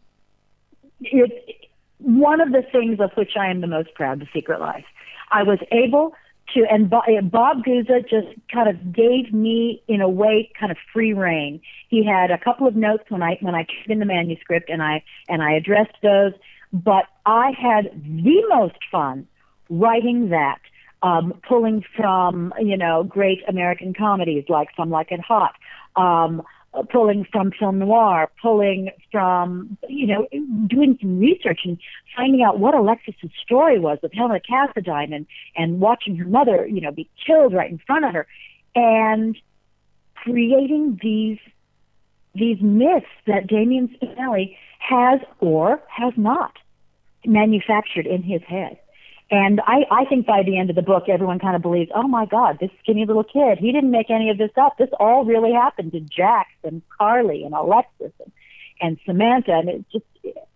Speaker 6: It, one of the things of which I am the most proud, The Secret Life. I was able to, and Bob Guza just kind of gave me, in a way, kind of free rein. He had a couple of notes when I when I turned in the manuscript, and I and I addressed those. But I had the most fun writing that, um, pulling from, you know, great American comedies like Some Like It Hot, um, pulling from film noir, pulling from, you know, doing some research and finding out what Alexis's story was with Helena Cassadine, and, and watching her mother, you know, be killed right in front of her, and creating these these myths that Damien Spinelli has or has not manufactured in his head. And I, I think by the end of the book, everyone kind of believes, oh, my God, this skinny little kid, he didn't make any of this up. This all really happened to Jax and Carly and Alexis and, and Samantha. And it's just,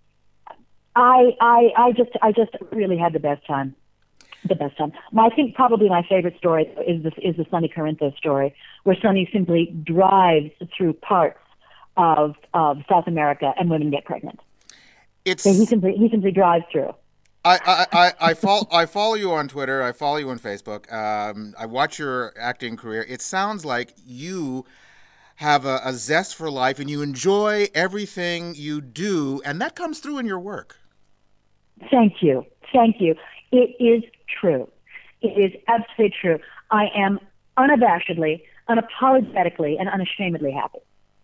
Speaker 6: I, I, I just, I just really had the best time, the best time. I think probably my favorite story is this, is the Sonny Corinthos story, where Sonny simply drives through parts of, of South America and women get pregnant.
Speaker 14: It's
Speaker 6: so he simply, he simply drives through.
Speaker 14: I, I, I, I, follow, I follow you on Twitter. I follow you on Facebook. Um, I watch your acting career. It sounds like you have a, a zest for life and you enjoy everything you do, and that comes through in your work.
Speaker 6: Thank you. Thank you. It is true. It is absolutely true. I am unabashedly, unapologetically, and unashamedly happy.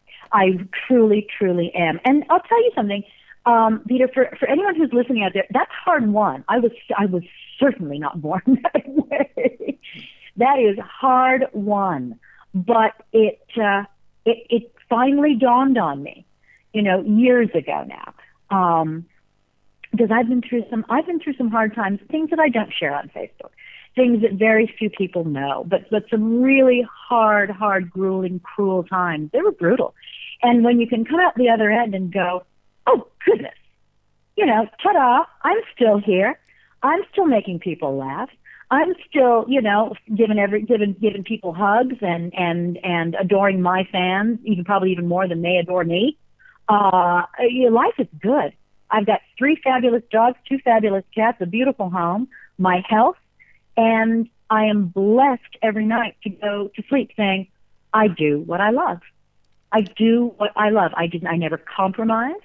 Speaker 6: I truly, truly am. And I'll tell you something. Um, Peter, for, for anyone who's listening out there, that's hard won. I was I was certainly not born that way. That is hard won. But it, uh, it it finally dawned on me, you know, years ago now, um, because I've been through some I've been through some hard times, things that I don't share on Facebook, things that very few people know, but but some really hard, hard, grueling, cruel times. They were brutal, and when you can come out the other end and go, oh, goodness, you know, ta-da, I'm still here. I'm still making people laugh. I'm still, you know, giving every giving giving people hugs and, and, and adoring my fans, even probably even more than they adore me. Uh, your life is good. I've got three fabulous dogs, two fabulous cats, a beautiful home, my health, and I am blessed every night to go to sleep saying, I do what I love. I do what I love. I didn't. I never compromised.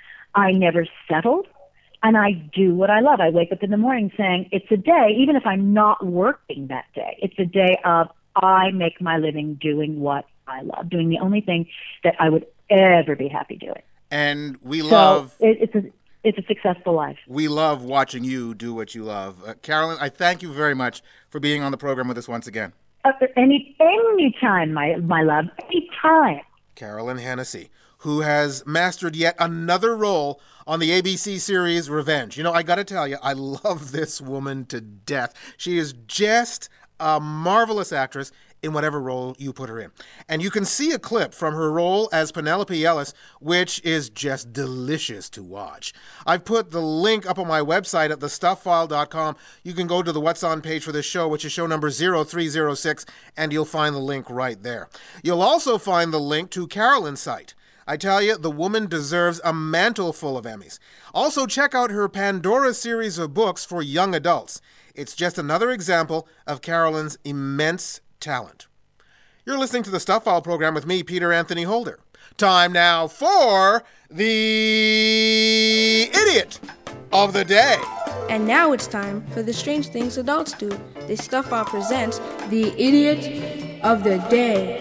Speaker 6: I never settled, and I do what I love. I wake up in the morning saying, it's a day, even if I'm not working that day, it's a day of I make my living doing what I love, doing the only thing that I would ever be happy doing.
Speaker 14: And we
Speaker 6: so
Speaker 14: love...
Speaker 6: It, it's, a, it's a successful life.
Speaker 14: We love watching you do what you love. Uh, Carolyn, I thank you very much for being on the program with us once again.
Speaker 6: Uh, any any time, my, my love, any time.
Speaker 14: Carolyn Hennessy, who has mastered yet another role on the A B C series Revenge. You know, I got to tell you, I love this woman to death. She is just a marvelous actress in whatever role you put her in. And you can see a clip from her role as Penelope Ellis, which is just delicious to watch. I've put the link up on my website at the stuff file dot com. You can go to the What's On page for this show, which is show number zero three zero six, and you'll find the link right there. You'll also find the link to Carolyn's site. I tell you, the woman deserves a mantle full of Emmys. Also, check out her Pandora series of books for young adults. It's just another example of Carolyn's immense talent.
Speaker 4: You're listening to the Stuff File program with me, Peter Anthony Holder. Time now for the Idiot of the Day.
Speaker 15: And now it's time for the Strange Things Adults Do. The Stuff File presents the Idiot of the Day.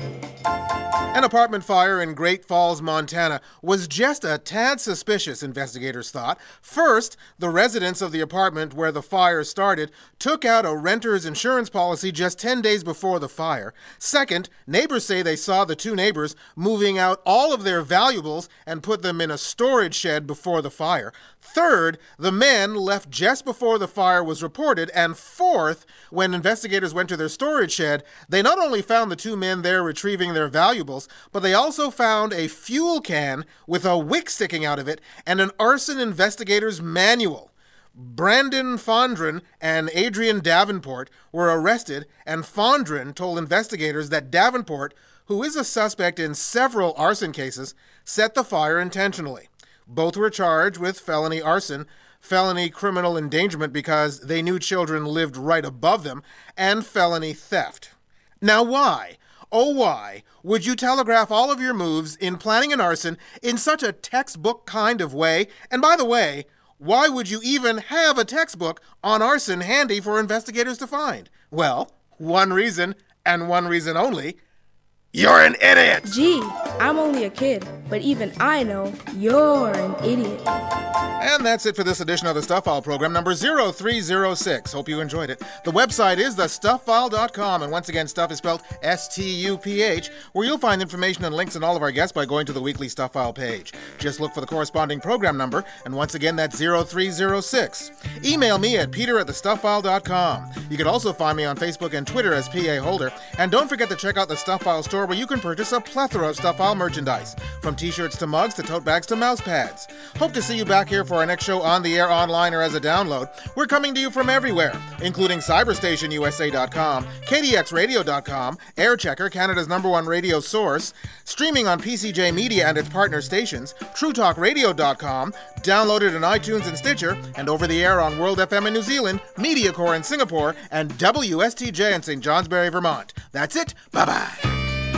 Speaker 4: An apartment fire in Great Falls, Montana was just a tad suspicious, investigators thought. First, the residents of the apartment where the fire started took out a renter's insurance policy just ten days before the fire. Second, neighbors say they saw the two neighbors moving out all of their valuables and put them in a storage shed before the fire. Third, the men left just before the fire was reported. And fourth, when investigators went to their storage shed, they not only found the two men there retrieving their valuables, but they also found a fuel can with a wick sticking out of it and an arson investigator's manual. Brandon Fondren and Adrian Davenport were arrested, and Fondren told investigators that Davenport, who is a suspect in several arson cases, set the fire intentionally. Both were charged with felony arson, felony criminal endangerment because they knew children lived right above them, and felony theft. Now why, oh why, would you telegraph all of your moves in planning an arson in such a textbook kind of way? And by the way, why would you even have a textbook on arson handy for investigators to find? Well, one reason, and one reason only. You're an idiot!
Speaker 15: Gee, I'm only a kid, but even I know you're an idiot.
Speaker 4: And that's it for this edition of the Stuff File program, number zero three zero six. Hope you enjoyed it. The website is the stuff file dot com, and once again, stuff is spelled S T U P H, where you'll find information and links on all of our guests by going to the weekly Stuff File page. Just look for the corresponding program number, and once again, that's zero three zero six. Email me at peter at the stuff file dot com. You can also find me on Facebook and Twitter as P A Holder, and don't forget to check out the Stuff File store, where you can purchase a plethora of Stuff File merchandise, from t-shirts to mugs to tote bags to mouse pads. Hope to see you back here for our next show on the air, online, or as a download. We're coming to you from everywhere, including cyberstation U S A dot com, K D X radio dot com, Airchecker, Canada's number one radio source, streaming on P C J Media and its partner stations, true talk radio dot com, downloaded on iTunes and Stitcher, and over the air on World F M in New Zealand, MediaCore in Singapore, and W S T J in Saint Johnsbury, Vermont. That's it. Bye-bye.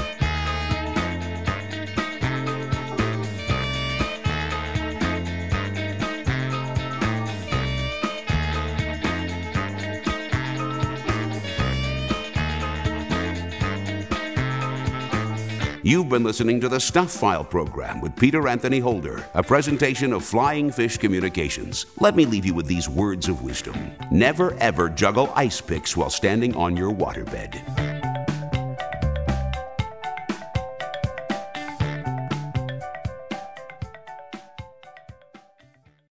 Speaker 3: You've been listening to the Stuff File program with Peter Anthony Holder, a presentation of Flying Fish Communications. Let me leave you with these words of wisdom. Never ever juggle ice picks while standing on your waterbed.